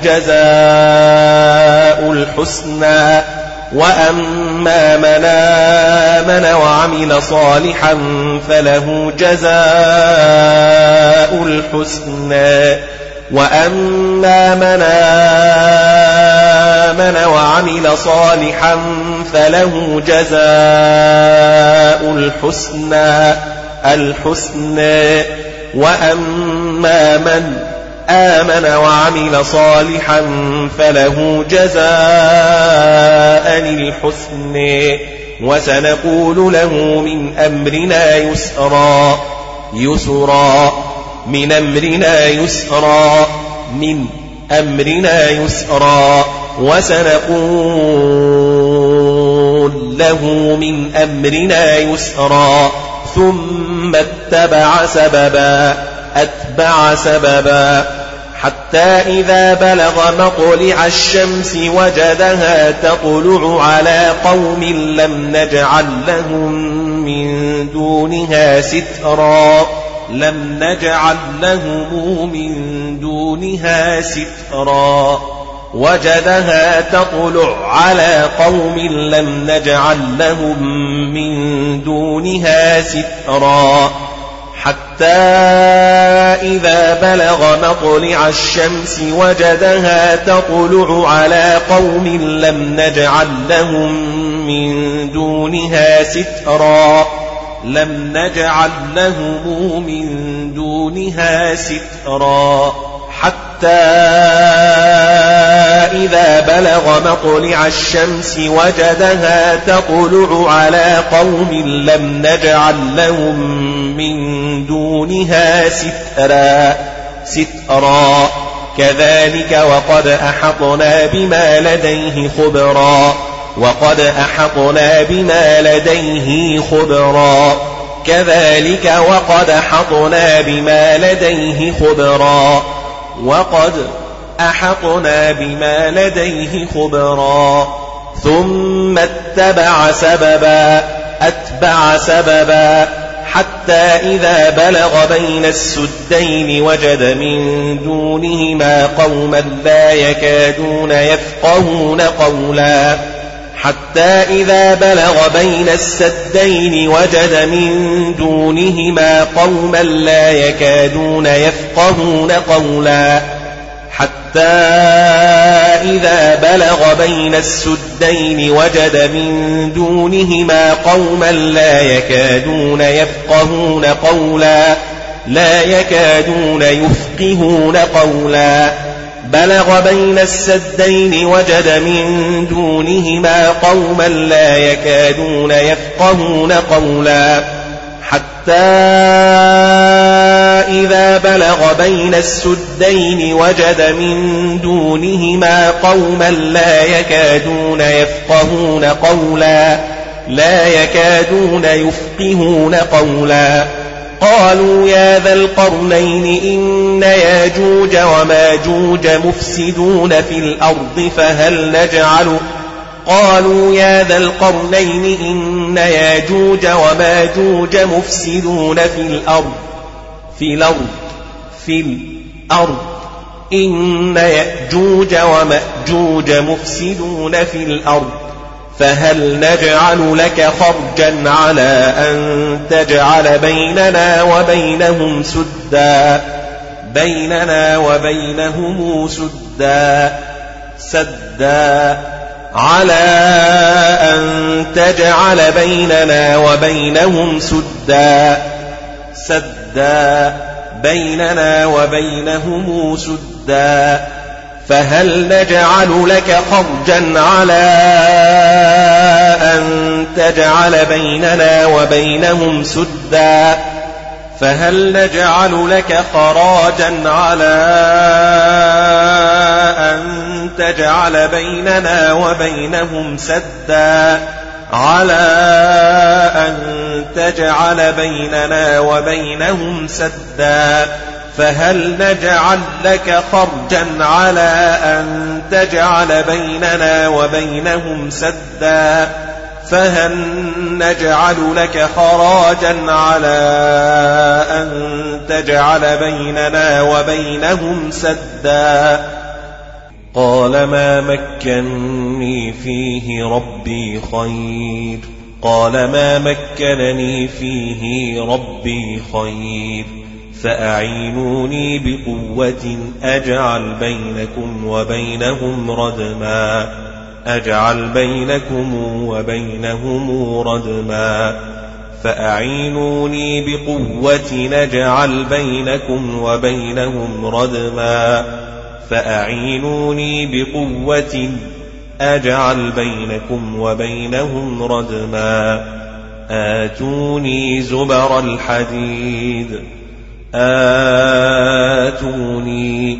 جزاء الحسنى وأما من آمن وعمل صالحا فله جزاء الحسنى وأما من آمن وعمل صالحا فله جزاء الحسنى الحسنى وأما من آمن وعمل صالحا فله جزاء الحسنى وسنقول له من أمرنا يسرا يسرا من أمرنا يسرا من أمرنا يسرا وسنقول له من أمرنا يسرا ثم اتبع سببا أتبع سببا حتى إذا بلغ مطلع الشمس وجدها تطلع على قوم لم نجعل لهم من دونها سترا لم نجعل لهم من دونها سترا وجدها تطلع على قوم لم نجعل لهم من دونها سترا حتى إذا بلغ مطلع الشمس وجدها تطلع على قوم لم نجعل لهم من دونها سترا لم نجعل لهم من دونها سترا حتى إذا بلغ مطلع الشمس وجدها تطلع على قوم لم نجعل لهم من دونها سترا سترا كذلك وقد أحطنا بما لديه خبرا وقد أحطنا بما لديه خبرا كذلك وقد أحطنا بما لديه خبرا وقد أحطنا بما لديه خبرا ثم اتبع سببا أتبع سببا حتى إذا بلغ بين السدين وجد من دونهما قوما لا يكادون يفقهون قولا حتى إذا بلغ بين السدين وجد من دونهما قوما لا يكادون يفقهون قولا حتى إذا بلغ بين السدين وجد من دونهما قوما لا يكادون يفقهون قولا لا يكادون يفقهون قولا بلغ بين السدين وجد من دونهما قوما لا يكادون يفقهون قولا حتى إذا بلغ بين السدين وجد من دونهما قوما لا يكادون يفقهون قولا لا يكادون يفقهون قولا قالوا يا ذا القرنين إن ياجوج وماجوج مفسدون في الأرض فهل نجعل قالوا يا ذا القرنين إن ياجوج وماجوج مفسدون في الأرض في الأرض في الأرض إن يأجوج ومأجوج مفسدون في الأرض فهل نجعل لك خرجا على أن تجعل بيننا وبينهم سدا بيننا وبينهم سدا سدا على أن تجعل بيننا وبينهم سدا سدا بيننا وبينهم سدا فهل نجعل لك خرجا على أن تجعل بيننا وبينهم سدا فهل نجعل لك خراجا على أن تجعل بيننا وبينهم سدا على أن تجعل بيننا وبينهم سدا فهل نجعل لك خرجا على أن تجعل بيننا وبينهم سدا فهل نجعل لك خراجا على أن تجعل بيننا وبينهم سدا قال ما مكنني فيه ربي خير قال ما مكنني فيه ربي خير فأعينوني بقوة أجعل بينكم وبينهم ردما أجعل بينكم وبينهم ردما فأعينوني بقوة نجعل بينكم وبينهم ردما فأعينوني بقوة أجعل بينكم وبينهم ردما آتوني زبر الحديد آتوني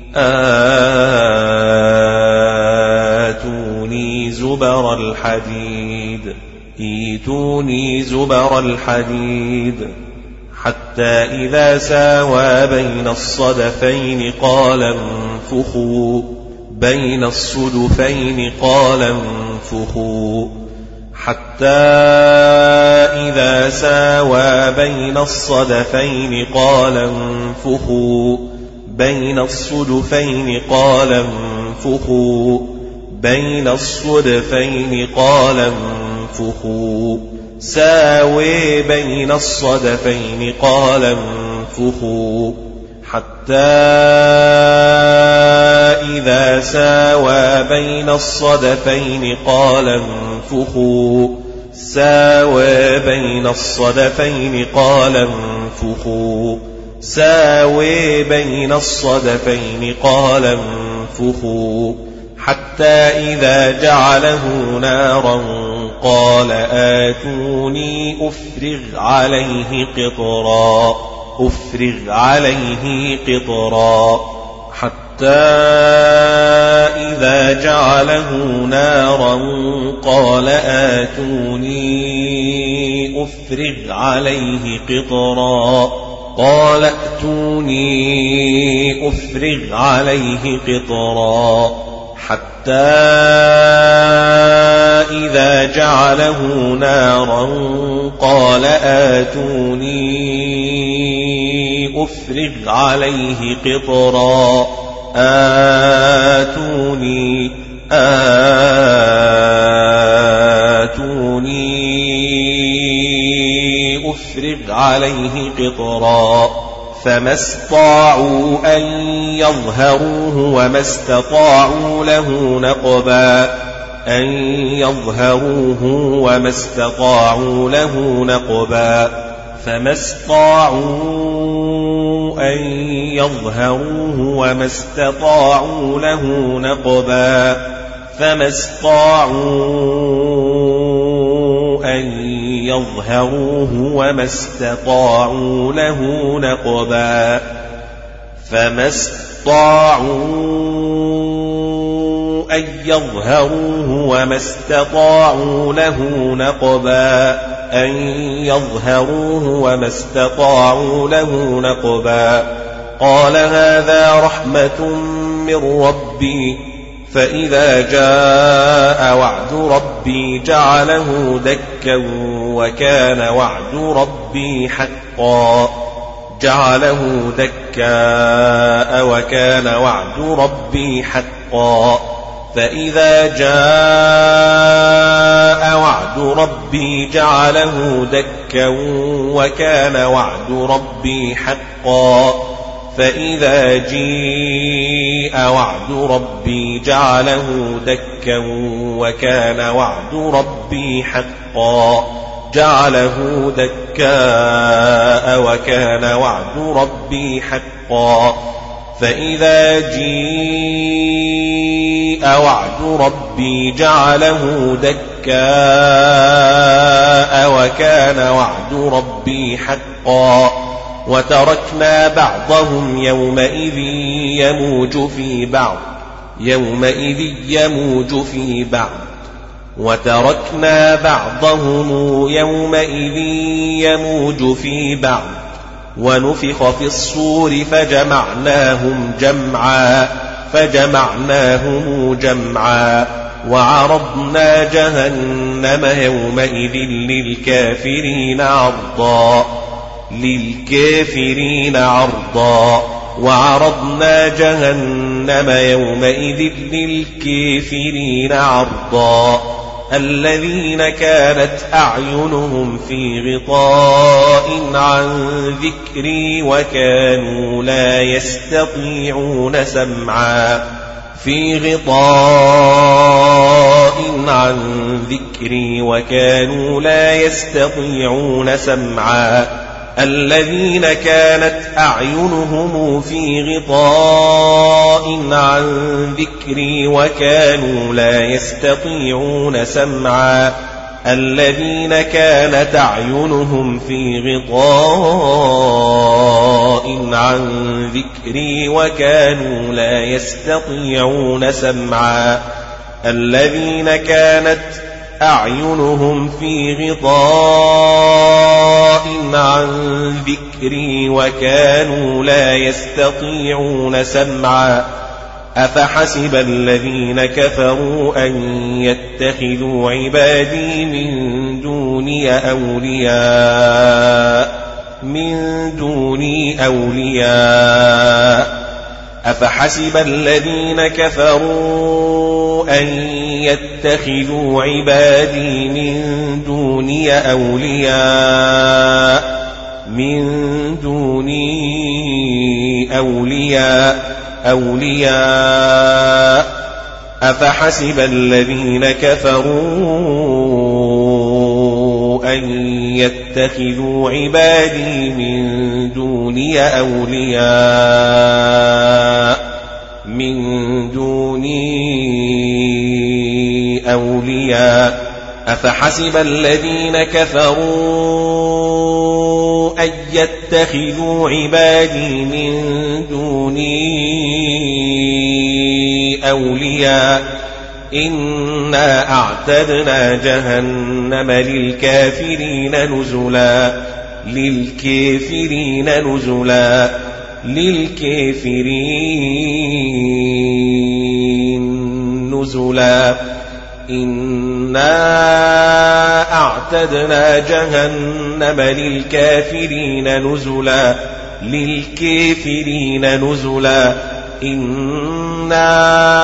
آتوني زبر الحديد إيتوني زبر الحديد حتى إذا ساوى بين الصدفين قال انفخوا بين الصدفين قال انفخوا حتى إذا ساوى بين الصدفين قال انفخوا بين الصدفين قال انفخوا بين الصدفين قال انفخوا ساوي بين الصدفين قال انفخوا حتى إذا ساوى بين الصدفين قال انفخوا ساوى بين الصدفين قال انفخوا ساوي بين الصدفين قال انفخوا حتى إذا جعله نارا قال آتوني أفرغ عليه قطرا أفرغ عليه قطرا حتى إذا جعله نارا قال آتوني أفرغ عليه قطرا قال ائتوني أفرغ عليه قطرا حتى إذا جعله نارا قال آتوني أفرغ عليه قطرا آتوني آتوني أفرغ عليه قطرا فما استطاعوا أن يظهروه وما استطاعوا له نقبا أن يظهروه وما استطاعوا له نقبا فما استطاعوا أن يظهروه وما استطاعوا له نقبا فما استطاعوا أن يظهروه وما استطاعوا له نقبا فما استطاعوا أن يظهروه وما استطاعوا له نقبا أن يظهروه وما استطاعوا له نقبا قال هذا رحمة من ربي فإذا جاء وعد ربي جعله دكا وكان وعد ربي حقا جعله دكا وكان وعد ربي حقا فإذا جاء وعد ربي جعله دكا وكان وعد ربي حقا فإذا جيء وعد ربي جعله دكا وكان وعد ربي حقا جعله دكا وكان وعد ربي حقا فإذا جيء وعد ربي جعله دكا وكان وعد ربي حقا وتركنا بعضهم يومئذ يموج في بعض يومئذ يموج في بعض وتركنا بعضهم يومئذ يموج في بعض ونفخ في الصور فجمعناهم جمعا فجمعناهم جمعا وعرضنا جهنم يومئذ للكافرين عرضا للكافرين عرضا وعرضنا جهنم يومئذ للكافرين عرضا الذين كانت أعينهم في غطاء عن ذكري وكانوا لا يستطيعون سمعا في غطاء عن ذكري وكانوا لا يستطيعون سمعا الذين كانت أعينهم في غطاء عن ذكري وكانوا لا يستطيعون سمعا الذين كانت أعينهم في غطاء عن ذكري وكانوا لا يستطيعون سمعا الذين كانت أعينهم في غطاء عن ذكري وكانوا لا يستطيعون سمعا أفحسب الذين كفروا أن يتخذوا عبادي من دوني أولياء من دوني أولياء أفحسب الذين كفروا أن يتخذوا عبادي من دوني أولياء من دوني أولياء أولياء أفحسب الذين كفروا أن يتخذوا عبادي من دوني أولياء من دوني أولياء أفحسب الذين كفروا أن يتخذوا عبادي من دوني أولياء إنا أعتدنا جهنم للكافرين نزلا للكافرين نزلا للكافرين نزلا إنا أعتدنا جهنم للكافرين نزلا للكافرين نزلا إنا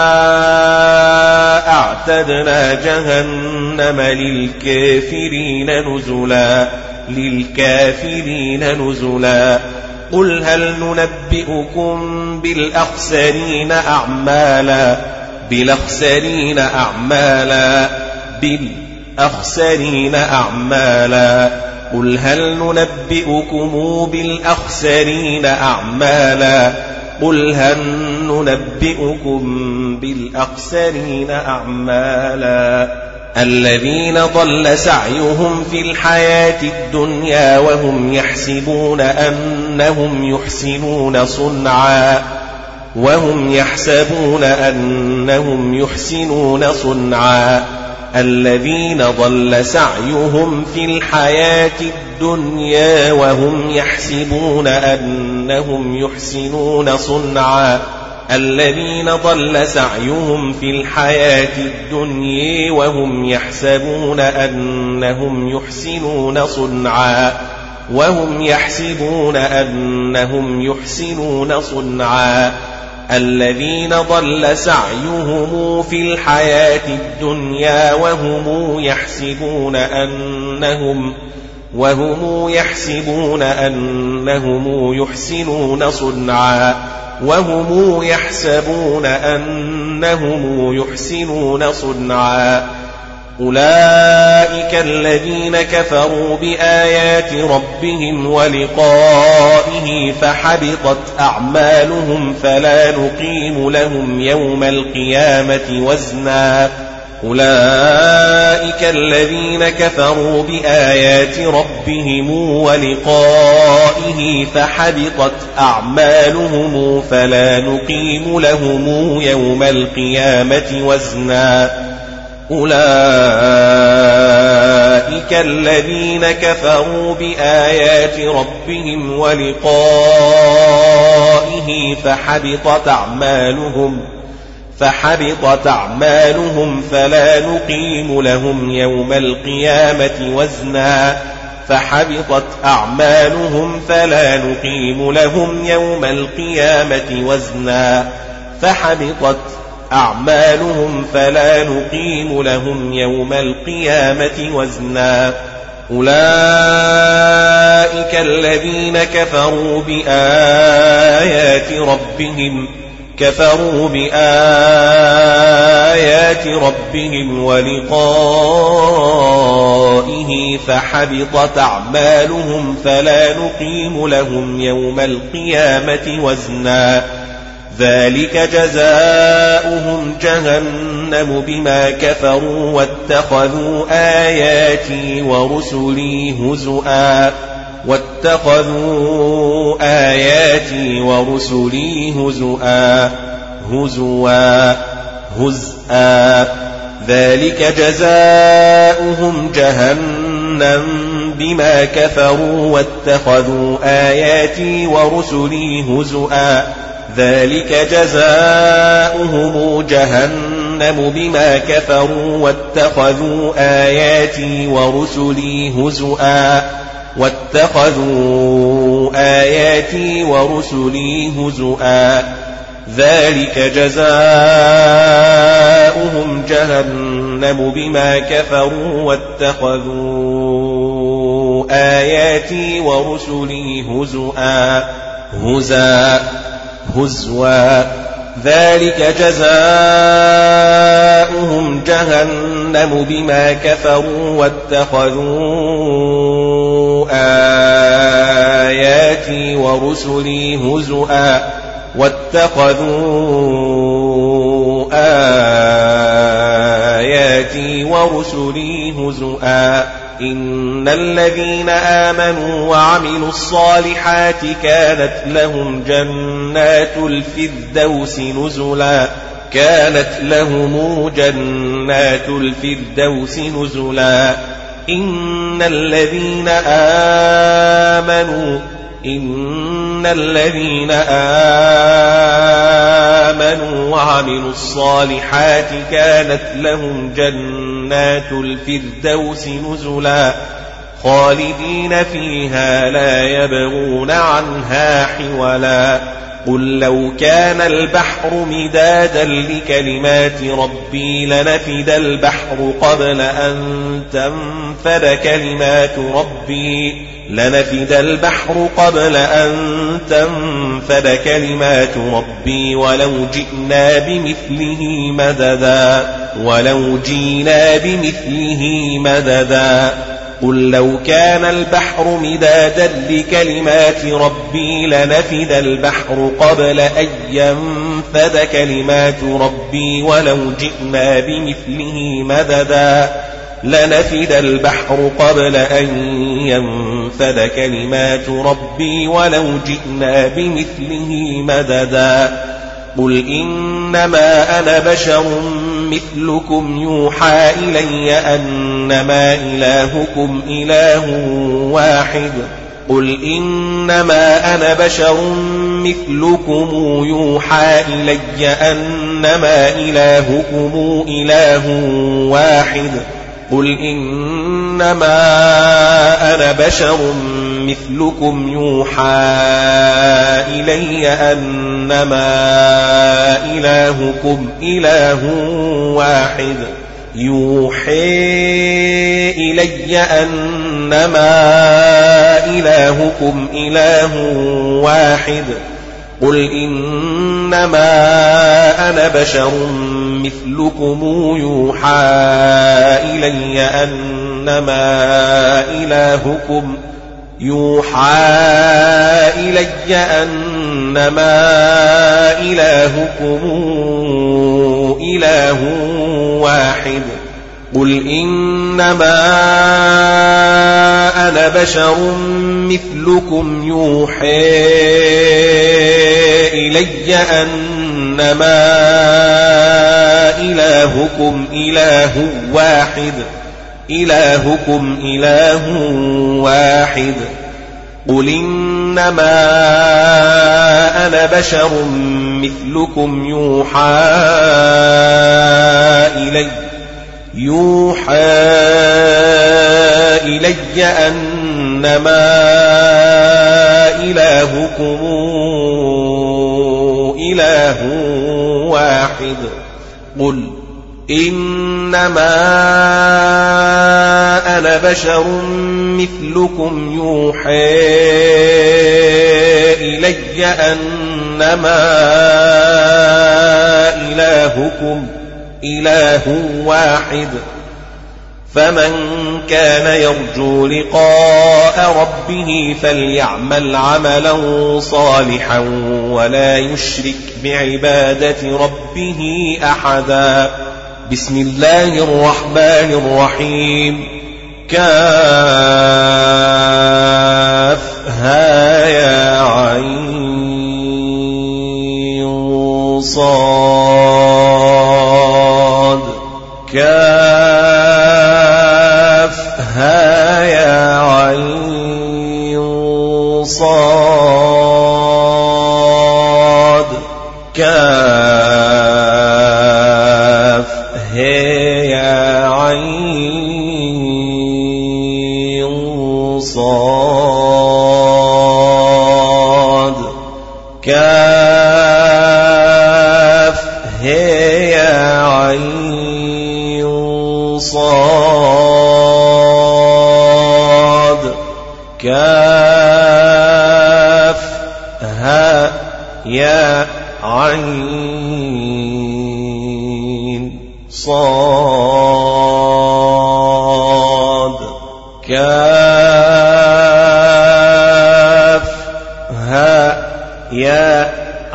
أعتدنا جهنم للكافرين نزلا للكافرين نزلا قل هل ننبئكم بالأخسرين أعمالا بالأخسرين أعمالا بالأخسرين أعمالا قل هل ننبئكم بالأخسرين أعمالا قل هل ننبئكم بالأخسرين أعمالا الذين ضل سعيهم في الحياة الدنيا وهم يحسبون أنهم يحسنون صنعا وهم يحسبون أنهم يحسنون صنعا الذين ضل سعيهم في الحياة الدنيا وهم يحسبون أنهم يحسنون صنعا الذين ضل سعيهم في الحياة الدنيا وهم يحسبون أنهم يحسنون صنعا وهم يحسبون أنهم يحسنون صنعا الذين ضل سعيهم في الحياة الدنيا وهم يحسبون أنهم وهم يحسبون أنهم يحسنون صنعا وهم يحسبون أنهم يحسنون صنعا أولئك الذين كفروا بآيات ربهم ولقائه فحبطت أعمالهم فلا نقيم لهم يوم القيامة وزنا أولئك الذين كفروا بآيات ربهم ولقائه فحبطت أعمالهم فلا نقيم لهم يوم القيامة وزنا أولئك الذين كفروا بآيات ربهم ولقائه فحبطت أعمالهم فحبطت أعمالهم فلا نقيم لهم يوم القيامة وزنا فحبطت أعمالهم فلا نقيم لهم يوم القيامة وزنا فحبطت أعمالهم فلا نقيم لهم يوم القيامة وزنا أولئك الذين كفروا بآيات ربهم كفروا بآيات ربهم ولقائه فحبطت أعمالهم فلا نقيم لهم يوم القيامة وزنا ذلك جزاؤهم جهنم بما كفروا واتخذوا آياتي ورسلي هزؤا واتخذوا آياتي ورسلي هزؤا هزوا هزءا ذلك جزاؤهم جهنم بما كفروا واتخذوا آياتي ورسلي هزؤا ذلك جزاؤهم جهنم بما كفروا واتخذوا آياتي ورسلي هزؤا واتخذوا آياتي ورسلي هزؤا ذلك جزاؤهم جهنم بما كفروا واتخذوا آياتي ورسلي هزؤا هزا هزوا ذلك جزاؤهم جهنم بما كفروا واتخذوا آياتي ورسلي هزؤا واتخذوا آياتي ورسلي هزؤا إن الذين آمنوا وعملوا الصالحات كانت لهم جنات الفردوس نزلا كانت لهم جنات الفردوس نزلا إن الذين آمنوا إن الذين آمنوا وعملوا الصالحات كانت لهم جنات الفردوس نزلا خالدين فيها لا يبغون عنها حولا قل لو كان البحر مدادا لكلمات ربي لنفد البحر قبل أن تنفد كلمات ربي لنفد البحر قبل أن تنفد كلمات ربي ولو جئنا بمثله مددا ولو جئنا بمثله مددا قل لو كان البحر مدادا لكلمات ربي لنفد البحر قبل أن ينفد كلمات ربي ولو جئنا بمثله مددا لنفد البحر قبل أن ينفد كلمات ربي ولو جئنا بمثله مددا قل إنما أنا بشر مثلكم يوحى إلي أنما إلهكم إله واحد قل إنما أنا بشر مثلكم يوحى إلي أنما إلهكم إله واحد قل إنما أنا بشر مثلكم يوحى إلي أنما إلهكم إله واحد يوحي إلي أنما إلهكم إله واحد قل إنما أنا بشر مثلكم يوحى إلي أنما إلهكم يوحى إلي أنما إلهكم إله واحد قل إنما أنا بشر مثلكم يوحى إلي أنما إلهكم إله واحد إلهكم إله واحد قل إنما أنا بشر مثلكم يوحى إلي يوحى إلي أنما إلهكم إله واحد قل إنما أنا بشر مثلكم يوحى إلي أنما إلهكم إله واحد فمن كان يرجو لقاء ربه فليعمل عملا صالحا ولا يشرك بعبادة ربه أحدا. بسم الله الرحمن الرحيم. كاف ها يا عين صاد كاف ها يا عين صاد كاف ها يا عين صاد كاف ها يا عين صاد كاف ها يا عين صاد كاف ها يا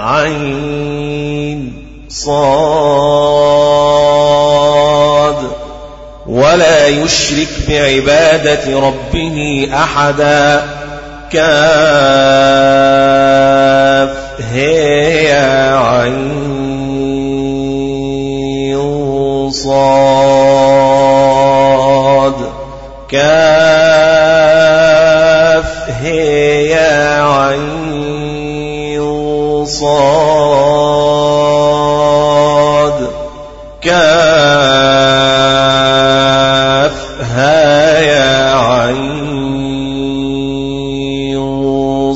عين صاد ولا يشرك بعبادة ربه أحدا. كاف ها عين صاد كاف ها عين صاد كاف ها يا عين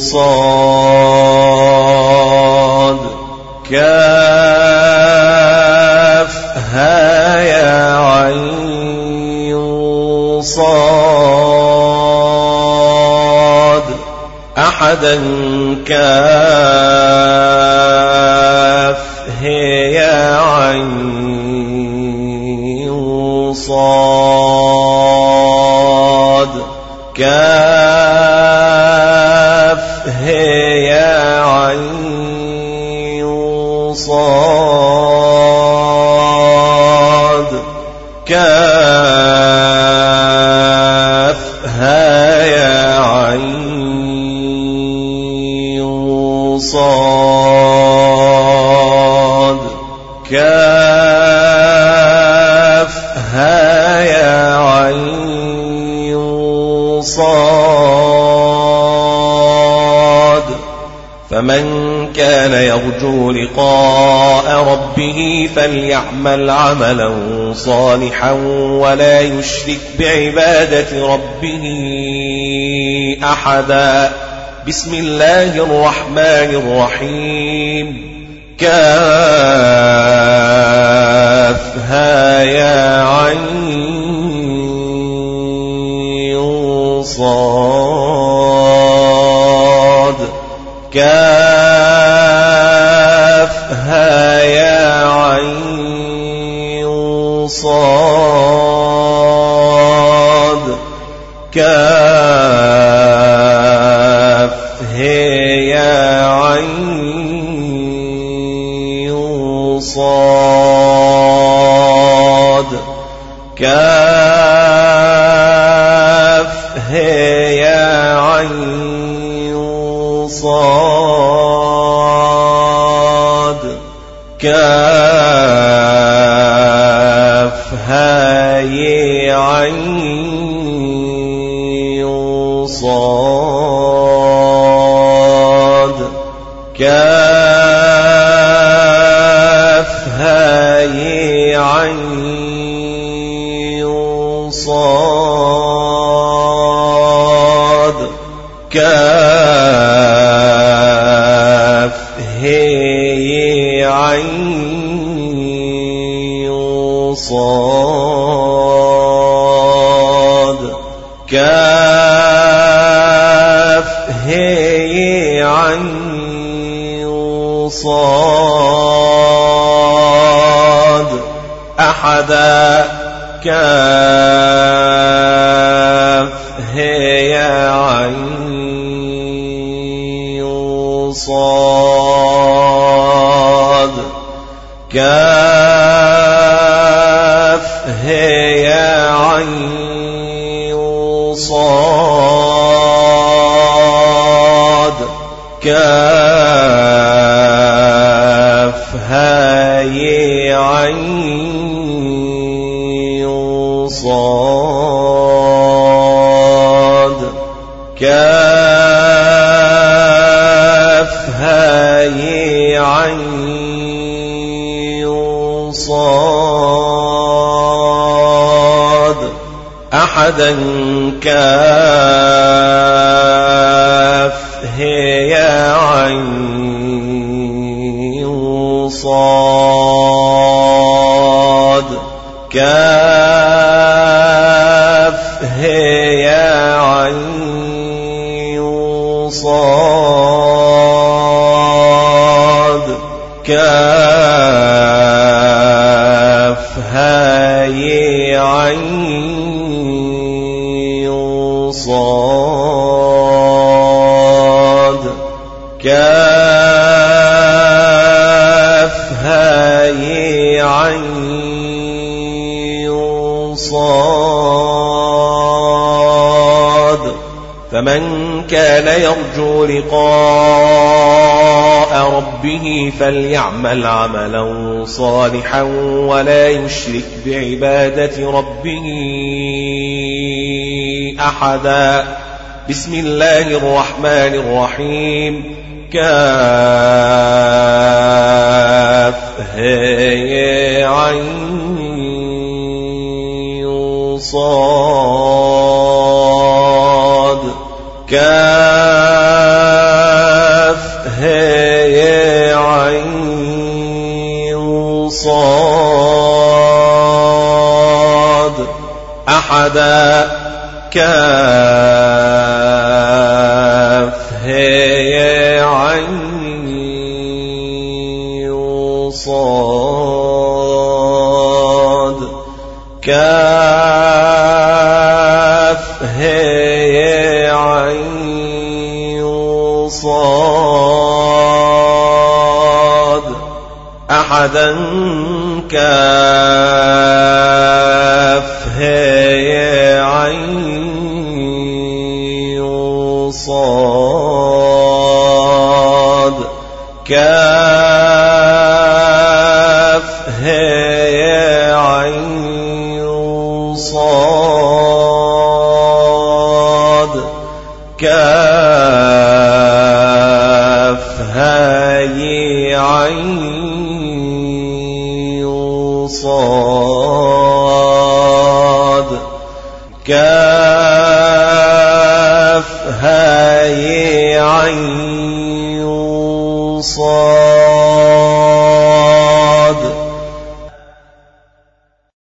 صاد كاف ها يا عين صاد أحدا كاف ها عين صاد كاف ها عين صاد كاف ها يا عين صاد كاف ها يا عين صاد فمن كان يرجو لقاء ربه فليعمل عملا صالحا ولا يشرك بعبادة ربه أحدا. بسم الله الرحمن الرحيم. كاف ها يا عين يا عين صاد كاف هي يا عين صاد كاف هي يا عين صاد كاف هاي عين صاد كاف هاي عين صاد كاف هي عين صاد كاف هي عين صاد أحدا كاف هي عين صاد كاف هي عين صاد كاف هاي عين صاد كاف هاي عين صاد أحدا كاف هي عين صاد كاف هي عين صاد كاف هاي عين صاد كاف هاي عين صاد فمن كان يرجو لقاء ربه فليعمل عملا صالحا ولا يشرك بعبادة ربه أحدا. بسم الله الرحمن الرحيم. كاف هاي عين صاد كاف هاي عين صاد أحدا كاف هاي عين صاد كاف هاي عين صاد أحدا كاف هاي عين صاد كاف هاي عين صاد كاف هاي عين صاد كاف هاي عين صاد